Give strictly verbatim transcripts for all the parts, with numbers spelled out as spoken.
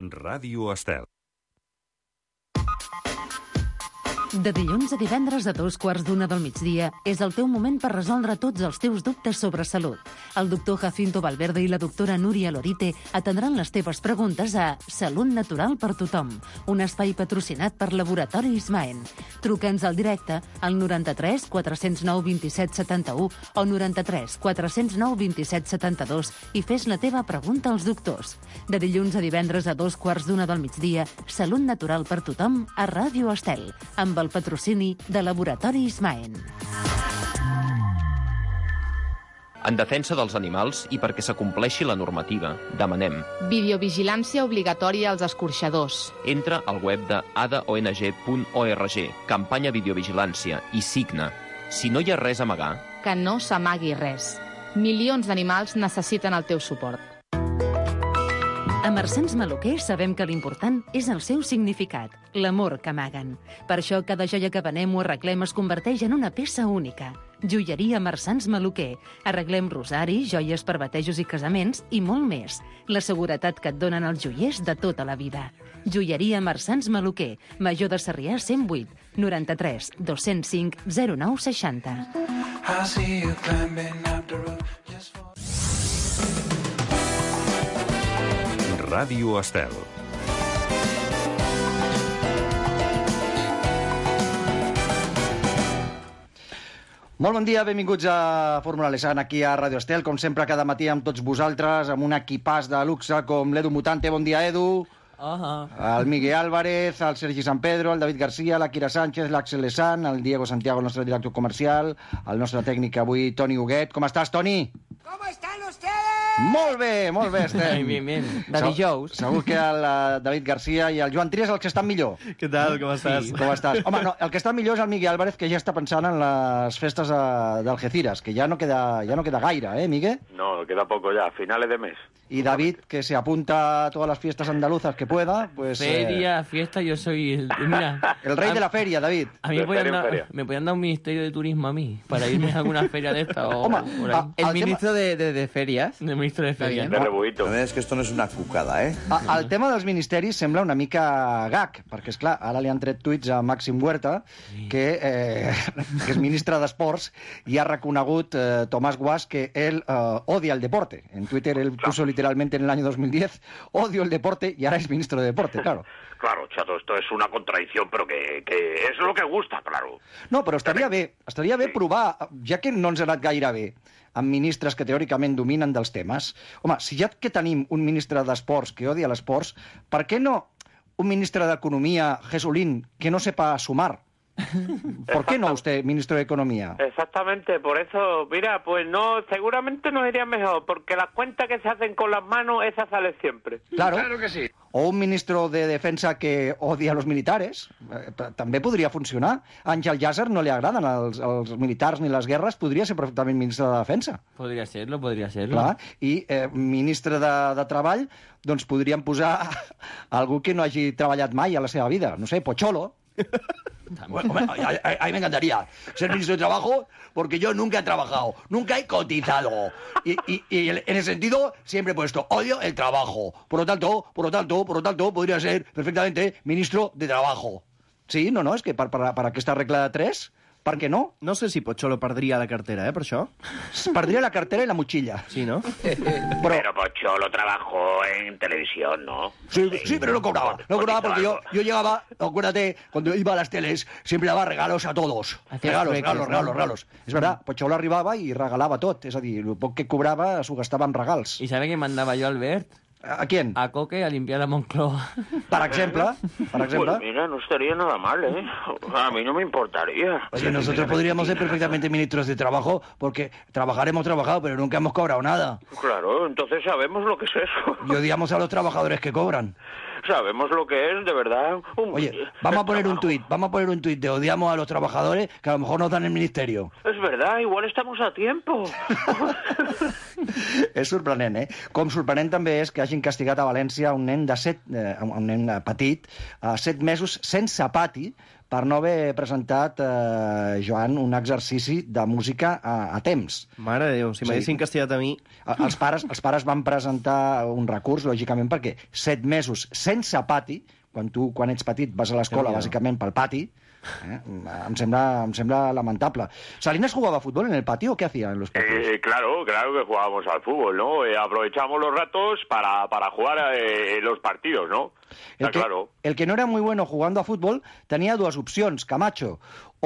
Ràdio Estel. De dilluns a divendres a dos quarts d'una del migdia és el teu moment per resoldre tots els teus dubtes sobre salut. El doctor Jacinto Valverde i la doctora Núria Lorite atendran les teves preguntes a Salut Natural per Tothom, un espai patrocinat per Laboratori Ismaen. Truca'ns al directe al noranta-tres quatre cents nou vint-i-set setanta-u o noranta-tres quatre cents nou vint-i-set setanta-dos i fes la teva pregunta als doctors. De dilluns a divendres a dos quarts d'una del migdia, Salut Natural per Tothom a Ràdio Estel, amb el patrocini de Laboratori Ismaen. En defensa dels animals i perquè s'acompleixi la normativa, demanem videovigilància obligatòria als escorxadors. Entra al web de a d o n g punt org, campanya videovigilància, i signa. Si no hi ha res a amagar, Que no s'amagui res. Milions d'animals necessiten el teu suport. A Marsans Maluquer sabem que l'important és el seu significat, l'amor que amaguen. Per això cada joia que venem o arreglem es converteix en una peça única. Joieria Marsans Maluquer. Arreglem rosaris, joies per batejos i casaments i molt més. La seguretat que et donen els joiers de tota la vida. Joieria Marsans Maluquer. Major de Sarrià cent vuit, noranta-tres, dos-cents cinc, zero nou seixanta. Ràdio Estel. Molt bon dia, benvinguts a Fórmula Lesan, aquí a Ràdio Estel, com sempre cada matí amb tots vosaltres, amb un equipàs de luxe com l'Edu Mutante. Bon dia, Edu. Uh-huh. El Miguel Álvarez, el Sergi San Pedro, el David García, la Kira Sánchez, l'Axel Lesan, el Diego Santiago, el nostre director comercial, el nostre tècnic avui, Toni Huguet. Com estàs, Toni? ¿Cómo están ustedes? Molt bé, molt bé estem. Bien, bien. De dijous. Segur que el uh, David Garcia i el Joan Trias els que estan millor. Què tal, com estàs? Sí, com estàs? Home, no, el que està millor és el Miguel Álvarez, que ja està pensant en les festes uh, d'Algeciras, que ja no queda, ja no queda gaire, ¿eh, Miguel? No, queda poco ya, finales de mes. Y David, que se apunta a todas las fiestas andaluzas que pueda, pues... Feria, eh, fiesta, yo soy... El, mira, el rey a, de la feria, David. A mí me podían, dar, me podían dar un ministerio de turismo a mí, para irme a alguna feria de esta o... Home, por ahí. a, el ministro tema... de, de, de ferias. El ministro de ferias. De rebuito. La és que esto no és una cucada, eh? A, el tema dels ministeris sembla una mica gag, perquè, és clar, ara li han tret tuits a Màxim Huerta, que, eh, que és ministre d'Esports, i ha reconegut eh, Tomás Guas que ell eh, odia el deporte. En Twitter él puso literalmente en el año dos mil diez, odio el deporte, y ahora es ministro de deporte, claro. Claro, chato, esto es una contradicción, pero que, que es lo que gusta, claro. No, però estaria bé, estaria bé Sí. provar, ja que no ens ha anat gaire bé, amb ministres que teòricament dominen dels temes. Home, si ja que tenim un ministre d'Esports que odia l'esports, per què no un ministre d'Economia, Jesulín, que no sepa sumar? ¿Por qué no usted, ministro de Economía? Exactamente, por eso, mira, pues no, seguramente nos iría mejor, porque las cuentas que se hacen con las manos, esas salen siempre. Claro. Claro que sí. O un ministro de Defensa que odia a los militares, eh, també podria funcionar. A Àngel Llàcer no li agraden els, els militars ni les guerres, podria ser perfectament ministre de Defensa. Podria ser-lo, podria ser-lo. Clar, i eh, ministre de, de Treball, doncs podríem posar algú que no hagi treballat mai a la seva vida, no sé, Pocholo. Bueno, a, a, a mí me encantaría ser ministro de Trabajo porque yo nunca he trabajado, nunca he cotizado. Y, y, y en ese sentido siempre he puesto odio el trabajo. Por lo tanto, por lo tanto, por lo tanto, podría ser perfectamente ministro de Trabajo. Sí, no, no, és que per, per, per aquesta regla de tres, per què no? No sé si Pocholo perdria la cartera, eh, per això. Perdria la cartera i la motxilla. Sí, ¿no? Pero, Pero Pocholo trabajó en televisión, ¿no? Sí, sí, pero no cobraba. No cobraba porque yo, yo llegaba, acuérdate, cuando iba a las teles, siempre daba regalos a todos. Hacía Regalos, trueques, regalos, ¿no? regalos, regalos. És verdad, Pocholo arribava i regalava tot. És a dir, el poc que cobrava s'ho gastava en regals. ¿Y sabe quién mandaba yo, Albert? ¿A quién? A Coque a limpiar la Moncloa. Per exemple, per exemple. Pues mira, no estaría nada mal, ¿eh? A mí no me importaría. Oye, nosotros podríamos ser perfectamente ministros de trabajo porque trabajaremos trabajado, pero nunca hemos cobrado nada. Claro, entonces sabemos lo que es eso. Y odiamos a los trabajadores que cobran. Sabemos lo que es, de verdad. Un... Oye, vamos a poner un tuit, vamos a poner un tuit de odiamos a los trabajadores que a lo mejor nos dan el ministerio. Es verdad, igual estamos a tiempo. És sorprenent, eh? Com sorprenent també és que hagin castigat a València un nen de set, eh, un nen petit, a set mesos sense pati, per no haver presentat, eh, Joan, un exercici de música a, a temps. Mare de Déu, si m'haguessin sí. castigat a mi... Els pares, els pares van presentar un recurs, lògicament, perquè set mesos sense pati, quan tu, quan ets petit, vas a l'escola, bàsicament, pel pati, Eh? Em sembla, em sembla lamentable. ¿Salinas jugaba fútbol en el patio o qué hacía en los patios? Eh, claro, claro que jugábamos al fútbol, ¿no? Eh, aprovechamos los ratos para, para jugar eh, los partidos, ¿no? El que, claro. el que no era muy bueno jugando a fútbol tenía dos opcions, Camacho,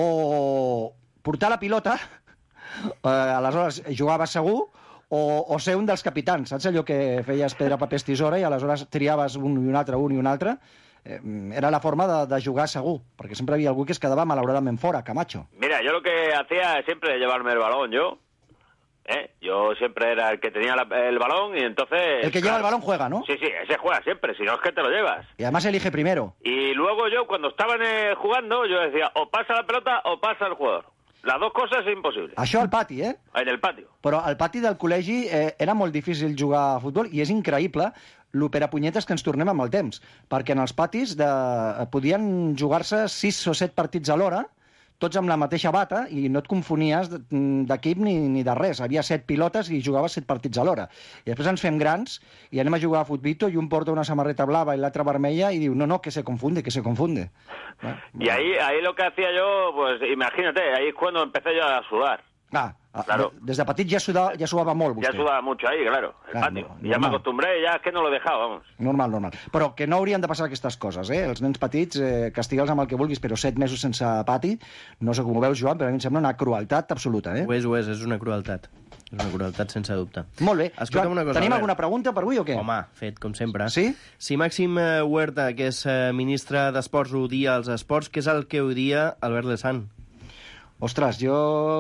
o portar la pilota, eh, aleshores jugaves segur, o, o ser un dels capitans, saps allò que feies pedra, paper, tisora i aleshores triaves un i un altre, un i un altre? Era la forma de, de jugar segur, perquè sempre havia algú que es quedava malauradament fora, Camacho. Mira, yo lo que hacía es siempre llevarme el balón, yo. ¿eh? Yo siempre era el que tenía la, el balón y entonces... El que claro, lleva el balón juega, ¿no? Sí, sí, ese juega siempre, si no es que te lo llevas. Y además elige primero. Y luego yo, cuando estaban eh, jugando, yo decía, o pasa la pelota o pasa el jugador. Les dues coses és impossible. Això al pati, eh? En el pati. Però al pati del col·legi eh, era molt difícil jugar a futbol i és increïble l'operapunyetes que ens tornem amb el temps, perquè en els patis de... podien jugar-se sis o set partits a l'hora, tots amb la mateixa bata, i no et confonies d'equip ni, ni de res. Havia set pilotes i jugaves set partits a l'hora. I després ens fem grans i anem a jugar a futbito i un porta una samarreta blava i l'altra vermella i diu, no, no, que se confunde, que se confunde. Bueno, y ahí, ahí lo que hacía yo, pues imagínate, ahí es cuando empecé yo a sudar. Ah, claro. Des de petit ja sudava, ja sudava molt, vostè. Ja sudava mucho ahí, claro, el claro, patio. No, y ya me acostumbré, ya es que no lo dejaba, vamos. Normal, normal. Però que no haurien de passar aquestes coses, eh? Els nens petits, eh, castiga'ls amb el que vulguis, però set mesos sense pati, no sé com ho veus, Joan, però a mi em sembla una crueltat absoluta, eh? Ho és, ho és, és una crueltat. És una crueltat, sense dubte. Molt bé. Escolta'm Joan, una cosa, tenim Albert. alguna pregunta per avui o què? Home, fet, com sempre. Sí? Si Màxim eh, Huerta, que és eh, ministre d'Esports, odia els esports, què és el que odia Albert Lezán? Ostres, jo...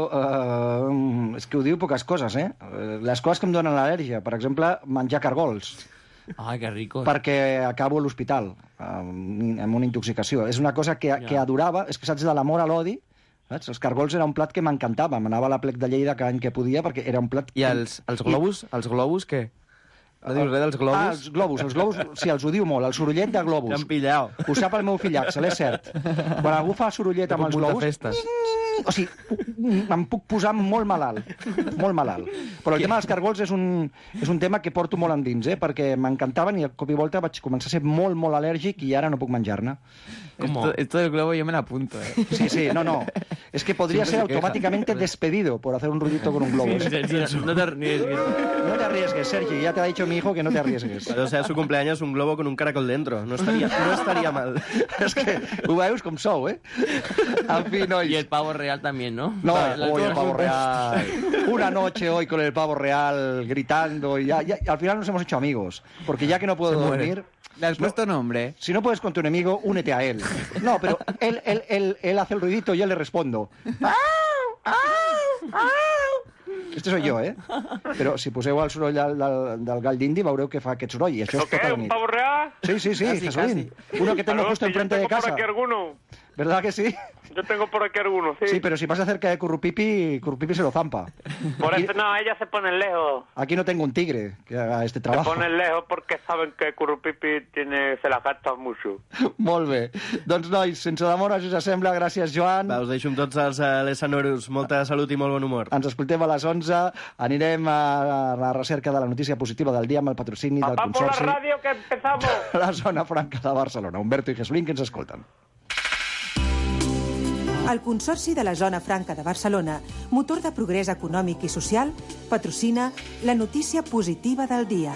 Eh, és que ho diu poques coses, eh? Les coses que em donen al·lèrgia, per exemple, menjar cargols. Ai, que rico. Perquè acabo a l'hospital amb, amb una intoxicació. És una cosa que, que adorava, és que saps, de l'amor a l'odi, saps? Els cargols era un plat que m'encantava, m'anava a la plec de Lleida cada any que podia, perquè era un plat... I els, els globus? Els globus, què? No dius res dels globus? Ah, els globus, els globus, sí, els ho diu molt, el sorollet de globus. T'han pillat. Ho sap el meu fill Axel, és cert. Quan algú fa sorollet amb els globus... Festes. O sigui, em puc posar molt malalt, molt malalt. Però el tema dels cargols és un, és un tema que porto molt endins, eh? Perquè m'encantaven i a cop i volta vaig començar a ser molt, molt al·lèrgic i ara no puc menjar-ne. Esto, esto del globo yo me la apunto, eh. Sí, sí, no, no. Es que podría ser automáticamente despedido por hacer un ruidito con un globo. Sí, sí, no te arriesgues. No te arriesgues, Sergi. Ya te ha dicho mi hijo que no te arriesgues. O sea, su cumpleaños un globo con un caracol dentro. No estaría, no estaría mal. Es que ho veus com sou, eh? En fi, nois. Y el pavo real también, ¿no? No, Vale, hoy el pavo real. Una noche hoy con el pavo real gritando y ya, ya, al final nos hemos hecho amigos. Porque ya que no puedo Se muere. dormir... ¿Le has puesto nombre? Si no puedes con tu enemigo, únete a él. No, pero él, él, él, él hace el ruidito y yo le respondo. ¡Au! ¡Au! ¡Au! Este soy yo, eh? Però si poseu el soroll del, del, del gall d'indi veureu que fa aquest soroll. I això és ¿Qué? tota la ¿Un nit. pavo real? Sí, sí, sí, Casi, Jesulín. Uno que tengo Claro, justo si yo enfrente de tengo por casa. aquí alguno. ¿Verdad que sí? Yo tengo por aquí alguno, sí. Sí, pero si pasa cerca de Currupipi, Currupipi se lo zampa. Por Aquí, eso, no, ellas se ponen lejos. aquí no tengo un tigre que haga este Se trabajo. ponen lejos porque saben que Currupipi tiene, se la gasta mucho. Molt bé. Doncs, nois, sense demora, si us sembla, gràcies, Joan. Va, us deixo amb tots els uh, lesanorus. Molta salut i molt bon humor. Ens escoltem a les onze. Anirem a la recerca de la notícia positiva del dia amb el patrocini del ¡Papá por la Consorci radio que empezamos! la Zona Franca de Barcelona. Humberto i Jesulín, que ens escolten. El Consorci de la Zona Franca de Barcelona, motor de progrés econòmic i social, patrocina la notícia positiva del dia.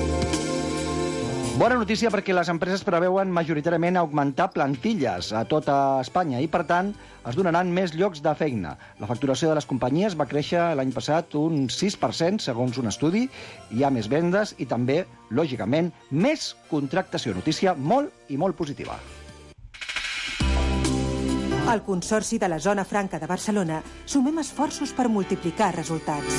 Bona notícia perquè les empreses preveuen majoritàriament augmentar plantilles a tota Espanya i, per tant, es donaran més llocs de feina. La facturació de les companyies va créixer l'any passat un sis per cent, segons un estudi. Hi ha més vendes i també, lògicament, més contractació. Notícia molt i molt positiva. Al Consorci de la Zona Franca de Barcelona sumem esforços per multiplicar resultats.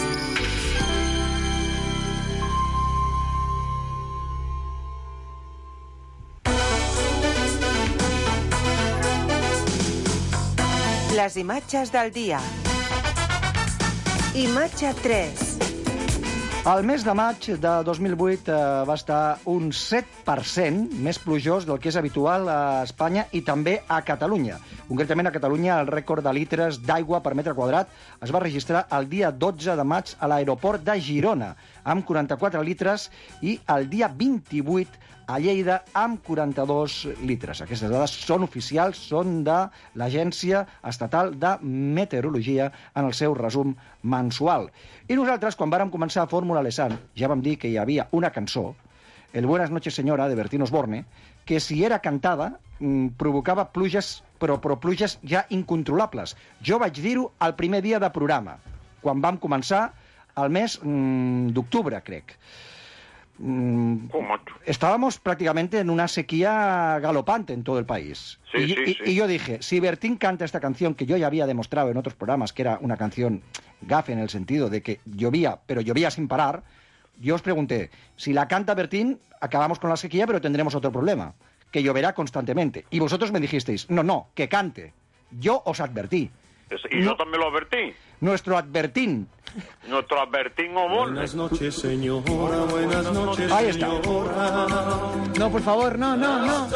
Les imatges del dia. Imatge tres. El mes de maig de dos mil vuit eh, va estar un set per cent més plujós del que és habitual a Espanya i també a Catalunya. Concretament, a Catalunya, el rècord de litres d'aigua per metre quadrat es va registrar el dia dotze de maig a l'aeroport de Girona, amb quaranta-quatre litres, i el dia vint-i-vuit a Lleida amb quaranta-dos litres. Aquestes dades són oficials, són de l'Agència Estatal de Meteorologia en el seu resum mensual. I nosaltres, quan vàrem començar a Fórmula Lesan, ja vam dir que hi havia una cançó, El Buenas noches señora, de Bertín Osborne, que si era cantada mmm, provocava pluges, però, però pluges ja incontrolables. Jo vaig dir-ho el primer dia de programa, quan vam començar el mes mmm, d'octubre, crec. Mm, estábamos prácticamente en una sequía galopante en todo el país. Sí, y, sí, y, sí. y yo dije, si Bertín canta esta canción, que yo ya había demostrado en otros programas que era una canción gafe en el sentido de que llovía, pero llovía sin parar, yo os pregunté, si la canta Bertín, acabamos con la sequía, pero tendremos otro problema, que lloverá constantemente. Y vosotros me dijisteis, no, no, que cante. Yo os advertí. Y yo también lo advertí. Nuestro advertín. Nuestro advertín Osborne. Buenas noches, señora. Buenas noches, Ahí está. No, por favor, no, no, no.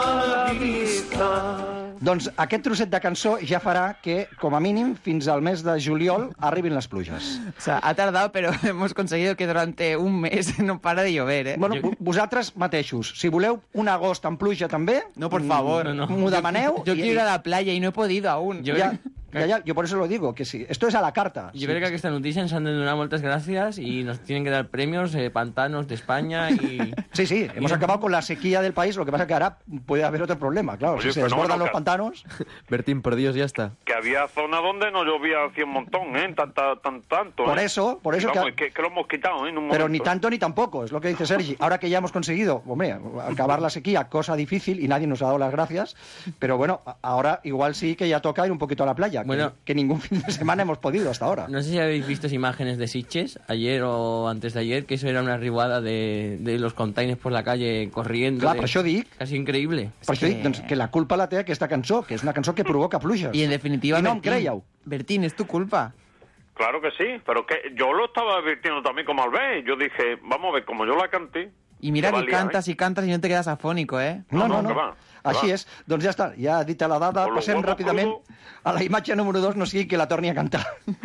Doncs aquest trosset de cançó ja farà que, com a mínim, fins al mes de juliol arribin les pluges. O sea, ha tardado, pero hemos conseguido que durante un mes no para de llover, ¿eh? Bueno, vosaltres mateixos, si voleu un agost amb pluja també... No, por favor. No, no. M'ho demaneu... Yo, yo quiero ir a la playa y no he podido aún. Yo, ya, ya, ya, yo por eso lo digo, que sí. Esto es a la carta. Yo creo que aquesta notícia ens han de donar moltes gràcies y nos tienen que dar premios, eh, pantanos de España y... Sí, sí, hemos acabado con la sequía del país, lo que pasa es que ahora puede haber otro problema, claro. Oye, si se desbordan los pantanos... Bertín, por Dios, ya está. Que había zonas donde no llovía así un montón, ¿eh? Tanta, tan, tanto, ¿eh? Por eso, por eso... Vamos, que... que... que lo hemos quitado, ¿eh? En un Pero momento. ni tanto ni tampoco, es lo que dice Sergi. Ahora que ya hemos conseguido, hombre, acabar la sequía, cosa difícil, y nadie nos ha dado las gracias, pero bueno, ahora igual sí que ya toca ir un poquito a la playa, bueno, que, que ningún fin de semana hemos podido hasta ahora. No sé si habéis visto imágenes de Sitges, ayer o antes de ayer, que eso era una riuada de, de los containers por la calle corriendo. Clar, de... per això dic... Casi increïble. Per això dic, doncs, que la culpa la té aquesta cançó, que és una cançó que provoca pluges. Y en definitiva, I no em Bertín, creieu. Bertín, es tu culpa. Claro que sí, pero que yo lo estaba advirtiendo también como al ver. Yo dije, vamos a ver, como yo la canté... Y mira que valía, cantas ¿eh? y cantas y no te quedas afónico, ¿eh? No, no, no, no. que va, que Així va. és. Doncs ja està, ja dita la dada, Con los passem huevos ràpidament crudo. a la imatge número dos, no sigui que la torni a cantar.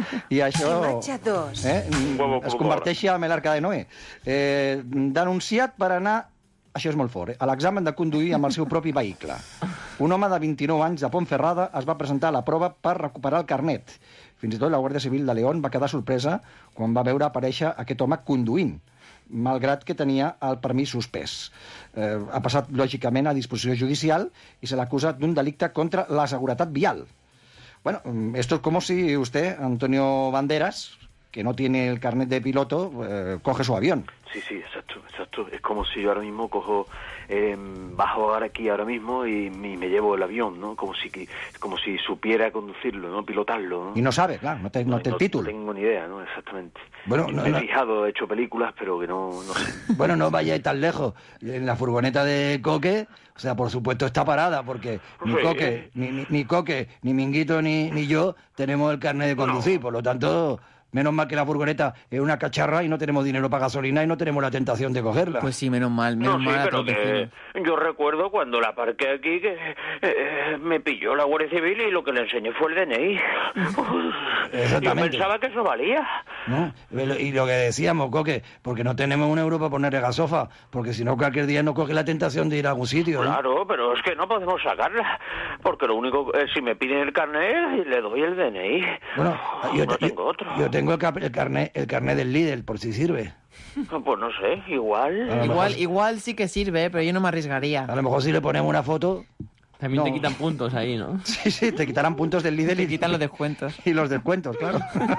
I això... Imatge dos. Eh, Huevo es crudo converteixi en l'arca de Noé. Eh, denunciat per anar... Això és molt fort, eh? A l'examen de conduir amb el seu propi vehicle. Un home de vint-i-nou anys de Pontferrada es va presentar a la prova per recuperar el carnet. Fins i tot la Guàrdia Civil de León va quedar sorpresa quan va veure aparèixer aquest home conduint, malgrat que tenia el permís suspès. Eh, ha passat, lògicament, a disposició judicial i se l'ha acusat d'un delicte contra la seguretat vial. Bueno, esto es como si usted, Antonio Banderas, que no tiene el carnet de piloto, eh, coge su avión. Sí, sí, exacto, exacto. Es como si yo ahora mismo cojo, eh, bajo ahora aquí ahora mismo y, y me llevo el avión, ¿no? Como si como si supiera conducirlo, ¿no? Pilotarlo, ¿no? Y no sabe, claro, no te, no te no, el título. No tengo ni idea, ¿no? Exactamente. Bueno, no, me he no. fijado, he hecho películas, pero que no, no sé. Bueno, no vayáis tan lejos. En la furgoneta de Coque, o sea, por supuesto está parada, porque ni Sí. Coque, ni, ni, ni Coque, ni Minguito, ni, ni yo tenemos el carnet de conducir, por lo tanto... Menos mal que la furgoneta es una cacharra y no tenemos dinero para gasolina y no tenemos la tentación de cogerla. Pues sí, menos mal, menos No, sí, mal a pero todos los que vecinos. yo recuerdo cuando la aparqué aquí que eh, me pilló la Guardia Civil y lo que le enseñé fue el D N I. Exactamente. Yo pensaba que eso valía. ¿No? Y lo que decíamos, Coque, porque no tenemos un euro para poner gasofa, porque si no cualquier día nos coge la tentación de ir a algún sitio, ¿no? Claro, pero es que no podemos sacarla, porque lo único, eh, si me piden el carnet, le doy el D N I. Bueno, yo, no te- tengo yo- otro. yo tengo el, cap- el carnet el carnet del líder, por si sirve. Pues no sé, igual. A lo Igual, mejor- igual sí que sirve, ¿eh? Pero yo no me arriesgaría. A lo mejor si le ponemos una foto... También No. te quitan puntos ahí, ¿no? Sí, sí, te quitarán puntos del líder Te y... quitan los descuentos. I los descuentos, claro.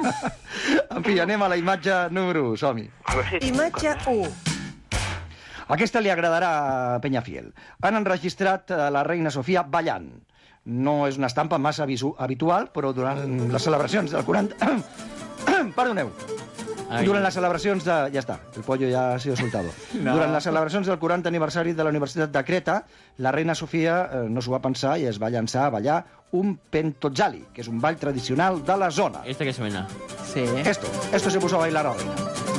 En fi, anem a la imatge número u, som-hi. A ver si... Imatge u. Aquesta li agradarà a Peñafiel. Han enregistrat a la reina Sofia ballant. No és una estampa massa visu- habitual, però durant les celebracions del quaranta... Perdoneu. Ai. Durant les celebracions de... Ja està, el pollo ja ha sido soltado. No. Durant les celebracions del quaranta aniversari de la Universitat de Creta, la reina Sofia eh, no s'ho va pensar i es va llançar a ballar un pentotzali, que és un ball tradicional de la zona. Este que suena. Sí. Esto, esto se puso a bailar a la reina.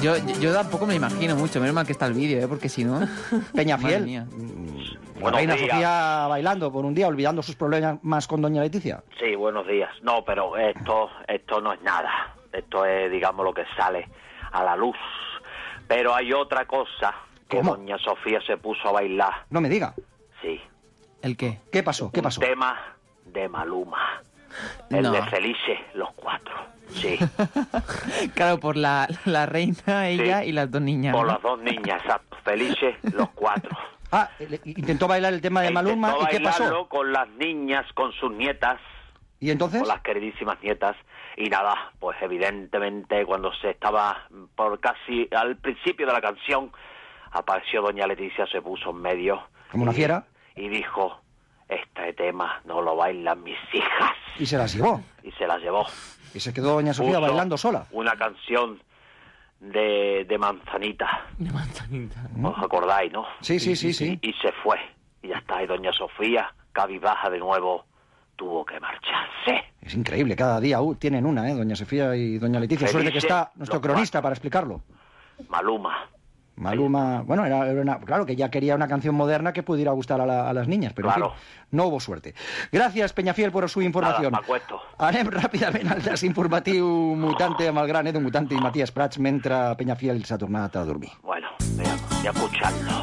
Yo, yo tampoco me imagino mucho, menos mal que está el vídeo, ¿eh? Porque si no... Peñafiel, Madre mía. la reina Sofía bailando por un día, olvidando sus problemas con doña Leticia. Sí, buenos días. No, pero esto, esto no es nada. Esto es, digamos, lo que sale a la luz. Pero hay otra cosa que ¿Cómo? doña Sofía se puso a bailar. No me diga. Sí. ¿El qué? ¿Qué pasó? ¿Qué pasó? Un tema de Maluma. El No. de Felices, los cuatro. Sí. Claro, por la, la reina, ella Sí. y las dos niñas. Por ¿no? las dos niñas, exacto. Felices, los cuatro. Ah, le- intentó bailar el tema de Maluma. Intentó ¿Y qué pasó? bailarlo con las niñas, con sus nietas. ¿Y entonces? Con las queridísimas nietas. Y nada, pues evidentemente cuando se estaba por casi al principio de la canción, apareció doña Leticia, se puso en medio. ¿Como una y- fiera? Y dijo, este tema no lo bailan mis hijas. Y se las llevó. Y se las llevó. Y se quedó doña Sofía Puso bailando sola. Una canción de, de Manzanita. De manzanita. ¿Os acordáis, no? Sí, sí, sí, sí. Y se fue. Y ya está. Y doña Sofía, cabizbaja de nuevo, tuvo que marcharse. Es increíble, cada día uh, tienen una, ¿eh? Doña Sofía y doña Leticia. Suerte que Felices está nuestro los cronista para explicarlo. Maluma. Maluma, bueno, era, era una, claro que ya quería una canción moderna que pudiera gustar a, la- a las niñas, pero en Claro. fin, no hubo suerte. Gràcies, Peñafiel, per su informació. Nada, m'acuesto. Anem ràpidament al desinformatiu mutante amb el gran Edu Mutante i Matías Prats mentre Peñafiel s'ha tornat a dormir. Bueno, veamos, ya escucharlo.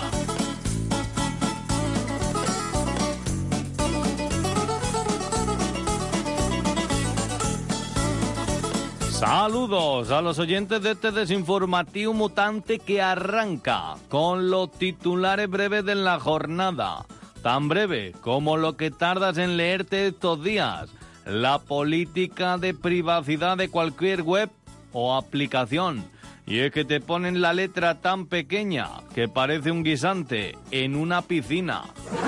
Saludos a los oyentes de este desinformativo mutante que arranca con los titulares breves de la jornada. Tan breve como lo que tardas en leerte estos días. La política de privacidad de cualquier web o aplicación. Y es que te ponen la letra tan pequeña que parece un guisante en una piscina.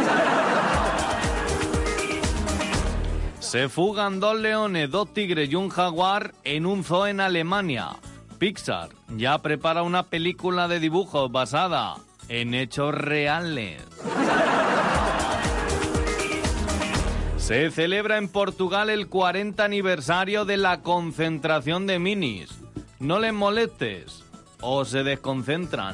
Se fugan dos leones, dos tigres y un jaguar en un zoo en Alemania. Pixar ya prepara una película de dibujos basada en hechos reales. Se celebra en Portugal el cuarenta aniversario de la concentración de minis. No les molestes o se desconcentran.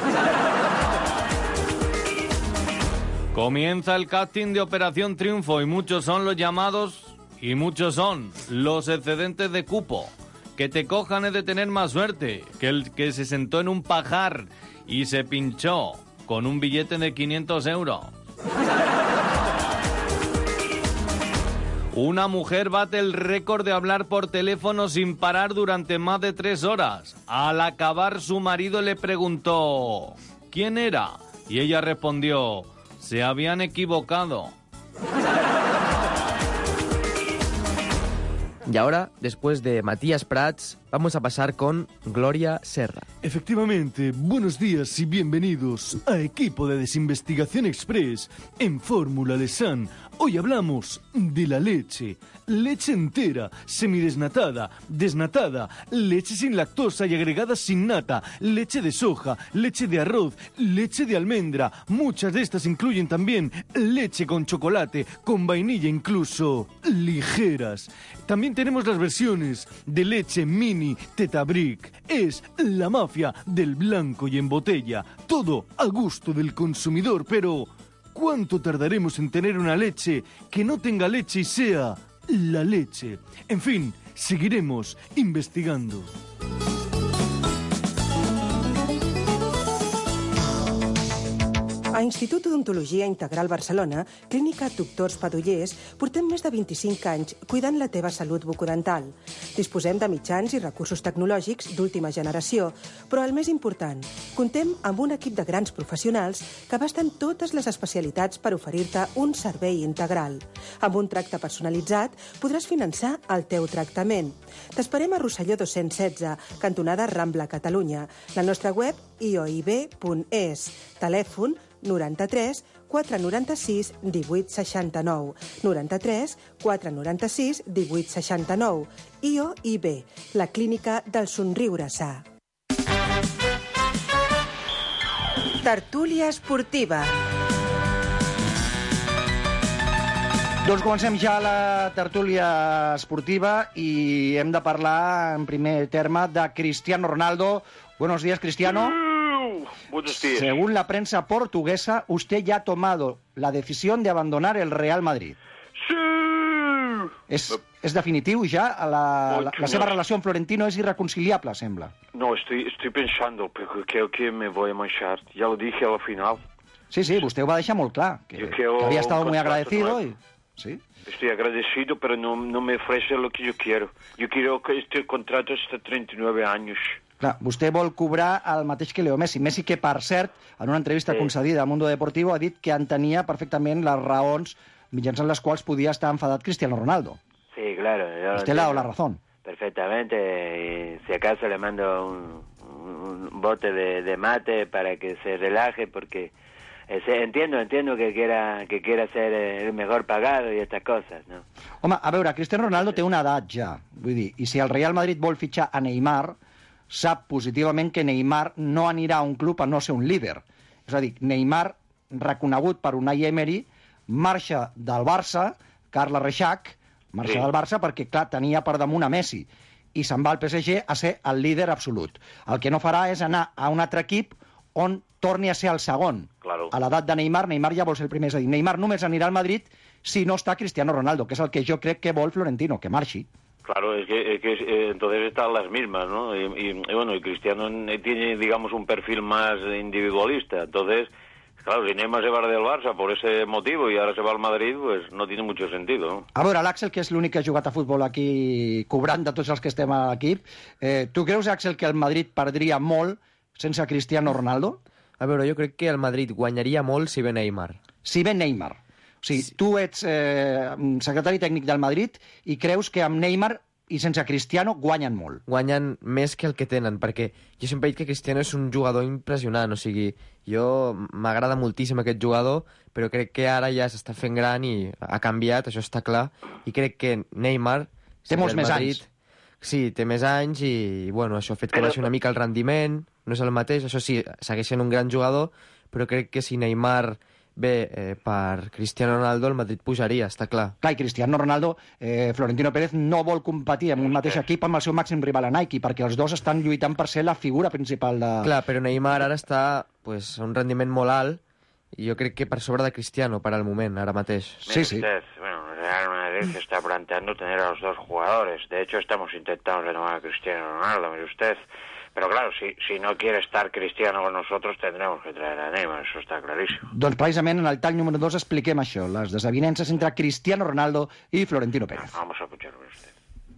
Comienza el casting de Operación Triunfo y muchos son los llamados y muchos son los excedentes de cupo. Que te cojan es de tener más suerte que el que se sentó en un pajar y se pinchó con un billete de quinientos euros. Una mujer bate el récord de hablar por teléfono sin parar durante más de tres horas. Al acabar, su marido le preguntó ¿quién era? Y ella respondió se habían equivocado. Y ahora, después de Matías Prats, vamos a pasar con Gloria Serra. Efectivamente, buenos días y bienvenidos a Equipo de Desinvestigación Express en Fórmula Lesan. Hoy hablamos de la leche. Leche entera, semidesnatada, desnatada, leche sin lactosa y agregada sin nata, leche de soja, leche de arroz, leche de almendra. Muchas de estas incluyen también leche con chocolate, con vainilla incluso, ligeras. También tenemos las versiones de leche mini Tetabric. Es la mafia del blanco y en botella. Todo a gusto del consumidor, pero ¿cuánto tardaremos en tener una leche que no tenga leche y sea la leche? En fin, seguiremos investigando. A Institut d'Odontologia Integral Barcelona, Clínica Doctors Padollers, portem més de vint-i-cinc anys cuidant la teva salut bucodental. Disposem de mitjans i recursos tecnològics d'última generació, però el més important, contem amb un equip de grans professionals que abasten totes les especialitats per oferir-te un servei integral. Amb un tracte personalitzat podràs finançar el teu tractament. T'esperem a Rosselló dos-cents setze, cantonada Rambla, Catalunya. La nostra web i o i be punt es. Telèfon noranta-tres quatre noranta-sis divuit seixanta-nou. noranta-tres quatre noranta-sis divuit seixanta-nou. I o i be, la clínica del somriure sa. Tertúlia esportiva. Doncs comencem ja la tertúlia esportiva i hem de parlar en primer terme de Cristiano Ronaldo, Buenos días, Cristiano. Uh, buenos días. Según la prensa portuguesa, usted ya ha tomado la decisión de abandonar el Real Madrid. Sí. És, és definitiu ja? La, la, la seva relació amb Florentino és irreconciliable, sembla. No, estoy, estoy pensando, pero creo que me voy a manchar. Ya lo dije a la final. Sí, sí, vostè ho va deixar molt clar, que, que había estado muy agradecido. Y... ¿Sí? Estoy agradecido, pero no, no me ofrece lo que yo quiero. Yo quiero que este contrato hasta treinta y nueve años. Clar, vostè vol cobrar el mateix que Leo Messi. Messi que, per cert, en una entrevista sí. concedida al Mundo Deportivo ha dit que entenia perfectament les raons mitjançant les quals podia estar enfadat Cristiano Ronaldo. Sí, claro. Usted le ha dado la razón. Perfectamente. Y si acaso le mando un, un bote de, de mate para que se relaje, porque ese, entiendo, entiendo que quiera que quiera ser el mejor pagado y estas cosas, ¿no? Home, a veure, Cristiano Ronaldo té una edat ja, vull dir, i si el Real Madrid vol fitxar a Neymar, sap positivament que Neymar no anirà a un club a no ser un líder. És a dir, Neymar, reconegut per Unai Emery, marxa del Barça, Carles Reixac, marxa sí. del Barça perquè, clar, tenia per damunt a Messi, i se'n va al P S G a ser el líder absolut. El que no farà és anar a un altre equip on torni a ser el segon. Claro. A l'edat de Neymar, Neymar ja vol ser el primer. És a dir, Neymar només anirà al Madrid si no està Cristiano Ronaldo, que és el que jo crec que vol Florentino, que marxi. Claro, es que, es que eh, entonces están las mismas, ¿no? Y, y, y bueno, y Cristiano tiene, digamos, un perfil más individualista. Entonces, claro, si Neymar se va del Barça por ese motivo y ahora se va al Madrid, pues no tiene mucho sentido, ¿no? A veure, l'Àxel, que és l'únic que ha jugat a futbol aquí, cobrant de tots els que estem a l'equip, eh, tu creus, Àxel, que el Madrid perdria molt sense Cristiano Ronaldo? A veure, jo crec que el Madrid guanyaria molt si ve Neymar. Si ve Neymar. O sigui, sí. tu ets eh, secretari tècnic del Madrid i creus que amb Neymar i sense Cristiano guanyen molt. Guanyen més que el que tenen, perquè jo sempre he dit que Cristiano és un jugador impressionant, o sigui, jo m'agrada moltíssim aquest jugador, però crec que ara ja s'està fent gran i ha canviat, això està clar, i crec que Neymar... Té molts més anys. Sí, té més anys i, bueno, això ha fet que baixi una mica el rendiment, no és el mateix, això sí, segueix sent un gran jugador, però crec que si Neymar ve eh, per Cristiano Ronaldo, el Madrid pujaria, està clar. Clar, i Cristiano Ronaldo, eh, Florentino Pérez no vol competir en un mateix equip amb el seu màxim rival a Nike, perquè els dos estan lluitant per ser la figura principal de... Clar, però Neymar ara està pues, a un rendiment molt alt, i jo crec que per sobre de Cristiano, per al moment, ara mateix. Sí, sí. Usted, bueno, Real Madrid se está planteando tener a los dos jugadores. De hecho, estamos intentando renovar a Cristiano Ronaldo, mire usted. Pero claro, si, si no quiere estar Cristiano con nosotros, tendremos que traer a Neymar, eso está clarísimo. Doncs precisament en el tall número dos expliquem això, les desavinences entre Cristiano Ronaldo i Florentino Pérez. Vamos a escucharlo usted.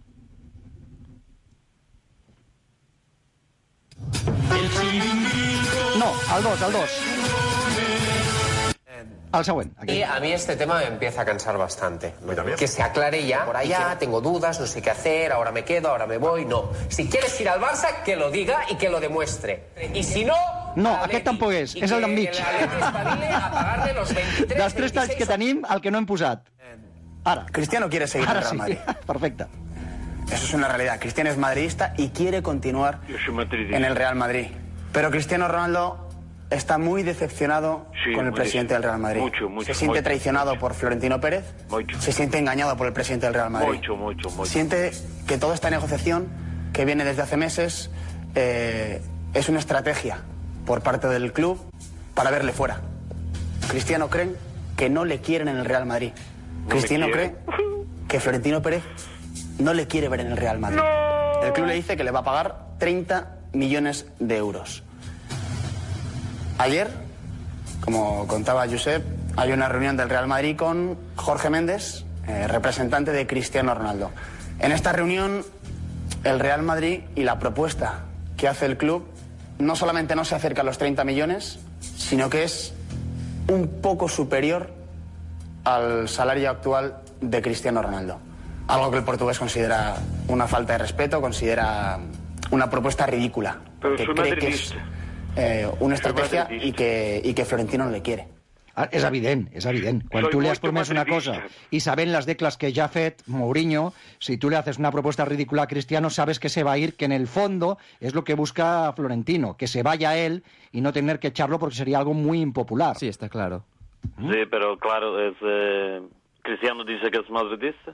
No, al dos, al dos. Al següent. Aquí. Y a mí este tema me empieza a cansar bastante. Que se aclare ya. Por allá tengo dudas, no sé qué hacer, ahora me quedo, ahora me voy. No. Si quieres ir al Barça, que lo diga y que lo demuestre. Y si no... No, aquest tampoc és. És el d'enmig. Dels tres talls que tenim, el que no hem posat. Ara. Cristiano quiere seguir en el Real Madrid. Sí. Perfecte. Eso es una realidad. Cristiano es madridista y quiere continuar en el Real Madrid. Pero Cristiano Ronaldo está muy decepcionado sí, con el presidente del Real Madrid. Mucho, mucho, se siente mucho, traicionado mucho. por Florentino Pérez. Mucho. Se siente engañado por el presidente del Real Madrid. Mucho, mucho, mucho. Siente que toda esta negociación, que viene desde hace meses, eh, es una estrategia por parte del club para verle fuera. Cristiano cree que no le quieren en el Real Madrid. No Cristiano cree que Florentino Pérez no le quiere ver en el Real Madrid. No. El club le dice que le va a pagar treinta millones de euros. Ayer, como contaba Josep, hay una reunión del Real Madrid con Jorge Méndez, eh, representante de Cristiano Ronaldo. En esta reunión, el Real Madrid y la propuesta que hace el club no solamente no se acerca a los treinta millones, sino que es un poco superior al salario actual de Cristiano Ronaldo. Algo que el portugués considera una falta de respeto, considera una propuesta ridícula. Pero que cree que es eh, una estrategia y que, y que Florentino no le quiere. Ah, és evident, és evident. Quan Soy tu li has promès una cosa i sabent les declas que ja ha fet Mourinho, si tú le haces una propuesta ridícula a Cristiano, sabes que se va a ir, que en el fondo es lo que busca Florentino, que se vaya él y no tener que echarlo porque sería algo muy impopular. Sí, está claro. Sí, pero claro, es, eh, Cristiano dice que es madridista.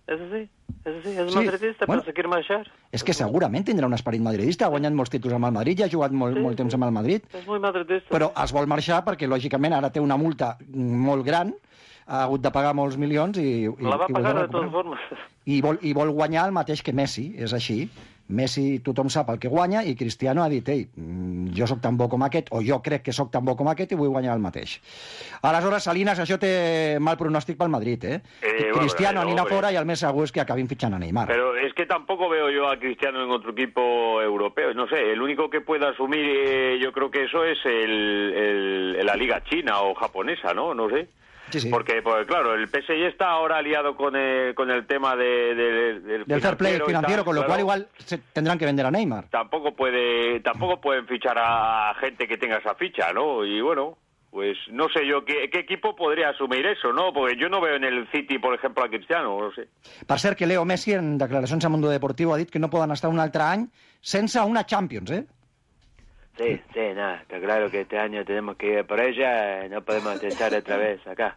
eso sí, eso sí, és Sí, madridista, bueno. però se quiere marxar. És que segurament tindrà un esperit madridista, ha guanyat molts títols amb el Madrid i ha jugat molt, molt temps amb el Madrid, És molt madridista. però es vol marxar perquè, lògicament, ara té una multa molt gran, ha hagut de pagar molts milions i... i La va i vol pagar de recuperar. totes formes. I vol, I vol guanyar el mateix que Messi, és així. Messi tothom sap el que guanya i Cristiano ha dit, ei, mm, jo sóc tan bo com aquest, o jo crec que sóc tan bo com aquest i vull guanyar el mateix. Aleshores, Salinas, això té mal pronòstic pel Madrid, eh? Eh, Cristiano bueno, anirà hombre. fora i el més segur és que acabin fitxant a Neymar. Pero es que tampoco veo yo a Cristiano en otro equipo europeo. No sé, el único que pueda asumir, eh, yo creo que eso es el, el- la liga china o japonesa, ¿no? No sé. Sí, sí. Porque, pues, claro, el P S G está ahora aliado con el, con el tema de, de- del Del fair play y financiero, tal, con lo claro. cual igual se tendrán que vender a Neymar. Tampoco puede, tampoco pueden fichar a gente que tenga esa ficha, ¿no? Y bueno, pues no sé yo qué, qué equipo podría asumir eso, ¿no? Porque yo no veo en el City, por ejemplo, a Cristiano, no sé. Per cert, que Leo Messi, en declaracions a Mundo Deportivo, ha dit que no poden estar un altre any sense una Champions, eh? Sí, sí, nada, está claro que este año tenemos que ir por ella, no podemos estar otra vez acá.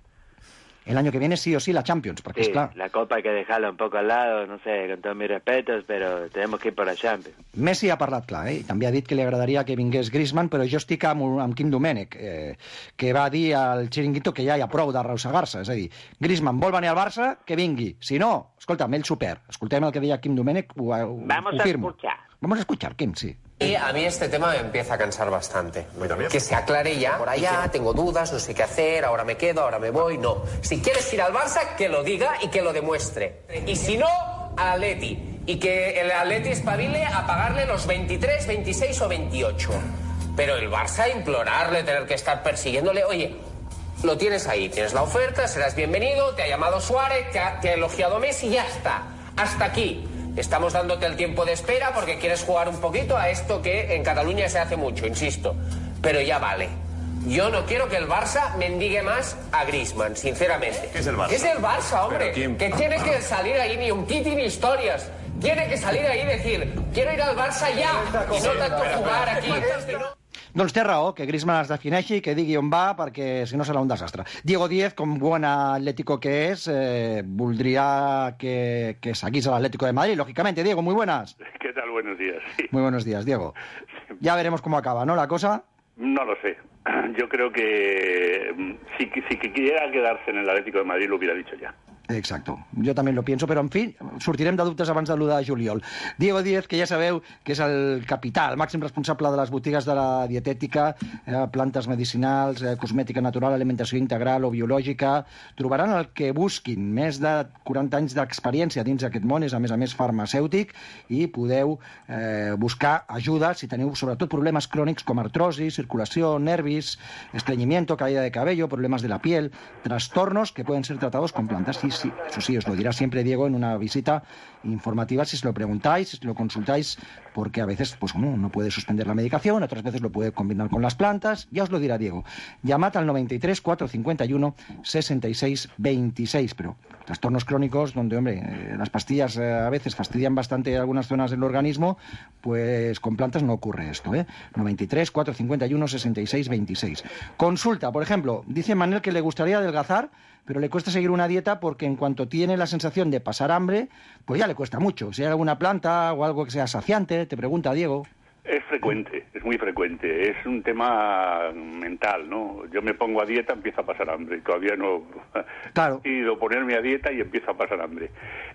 El año que viene sí o sí la Champions, perquè, Sí, esclar, la Copa hay que dejarla un poco al lado, no sé, con todos mis respetos, pero tenemos que ir por la Champions. Messi ha parlat clar, eh? I també ha dit que li agradaria que vingués Griezmann, però jo estic amb, amb Quim Domènech, eh, que va dir al Chiringuito que ja hi ha prou d'arrossegar-se. És a dir, Griezmann vol venir al Barça, que vingui. Si no, escolta'm, ell s'ho perd. Escoltem el que deia Quim Domènech, ho, ho, Vamos ho a firmo. escuchar. Vamos a escuchar, Quim, sí. Y a mí este tema me empieza a cansar bastante. Que se aclare ya. Por allá tengo dudas, no sé qué hacer, ahora me quedo, ahora me voy. No. Si quieres ir al Barça, que lo diga y que lo demuestre. Y si no, al Atleti. Y que el Atleti espabile a pagarle los veintitrés, veintiséis o veintiocho. Pero el Barça implorarle, tener que estar persiguiéndole. Oye, lo tienes ahí, tienes la oferta, serás bienvenido, te ha llamado Suárez, te ha, te ha elogiado Messi y ya está. Hasta aquí. Estamos dándote el tiempo de espera porque quieres jugar un poquito a esto que en Cataluña se hace mucho, insisto. Pero ya vale. Yo no quiero que el Barça mendigue más a Griezmann, sinceramente. ¿Qué es el Barça? ¿Qué es el Barça, hombre? ¿Pero quién? Que tiene que salir ahí ni un titi ni historias. Tiene que salir ahí y decir, quiero ir al Barça ya y no tanto jugar aquí. Doncs té raó, que Griezmann es defineixi, que digui on va, perquè si no serà un desastre. Diego Díez, com bon atlético que és, eh, voldria que, que seguís a l'Atlético de Madrid, lógicamente. Diego, muy buenas. ¿Qué tal? Buenos días. Sí. Muy buenos días, Diego. Ya veremos cómo acaba, ¿no, la cosa? No lo sé. Yo creo que mm, si, si quisiera quedarse en el Atlético de Madrid lo hubiera dicho ya. Exacto. Jo també lo pienso, però, en fi, sortirem de dubtes abans de l'u de juliol. Diego Díez, que ja sabeu que és el capità, el màxim responsable de les botigues de la dietètica, eh, plantes medicinals, eh, cosmètica natural, alimentació integral o biològica. Trobaran el que busquin. Més de quaranta anys d'experiència dins d'aquest món, és a més a més farmacèutic, i podeu eh, buscar ajuda si teniu sobretot problemes crònics com artrosi, circulació, nervis, estreñimiento, caída de cabello, problemas de la piel, trastornos que pueden ser tratados con plantas. Sí, sí, eso sí, os lo dirá siempre Diego en una visita informativa si se lo preguntáis, si lo consultáis, porque a veces pues uno no puede suspender la medicación, otras veces lo puede combinar con las plantas, ya os lo dirá Diego. Llamad al noventa y tres, cuatrocientos cincuenta y uno, sesenta y seis veintiséis, pero trastornos crónicos donde, hombre, eh, las pastillas eh, a veces fastidian bastante algunas zonas del organismo, pues con plantas no ocurre esto, ¿eh? noventa y tres, cuatrocientos cincuenta y uno, sesenta y seis veintiséis. Consulta, por ejemplo, dice Manel que le gustaría adelgazar, pero le cuesta seguir una dieta porque en cuanto tiene la sensación de pasar hambre, pues ya le cuesta mucho. Si hay alguna planta o algo que sea saciante, te pregunta Diego. Es frecuente, es muy frecuente. Es un tema mental, ¿no? Yo me pongo a dieta, empiezo a pasar hambre. Todavía no claro. he ido a ponerme a dieta y empiezo a pasar hambre.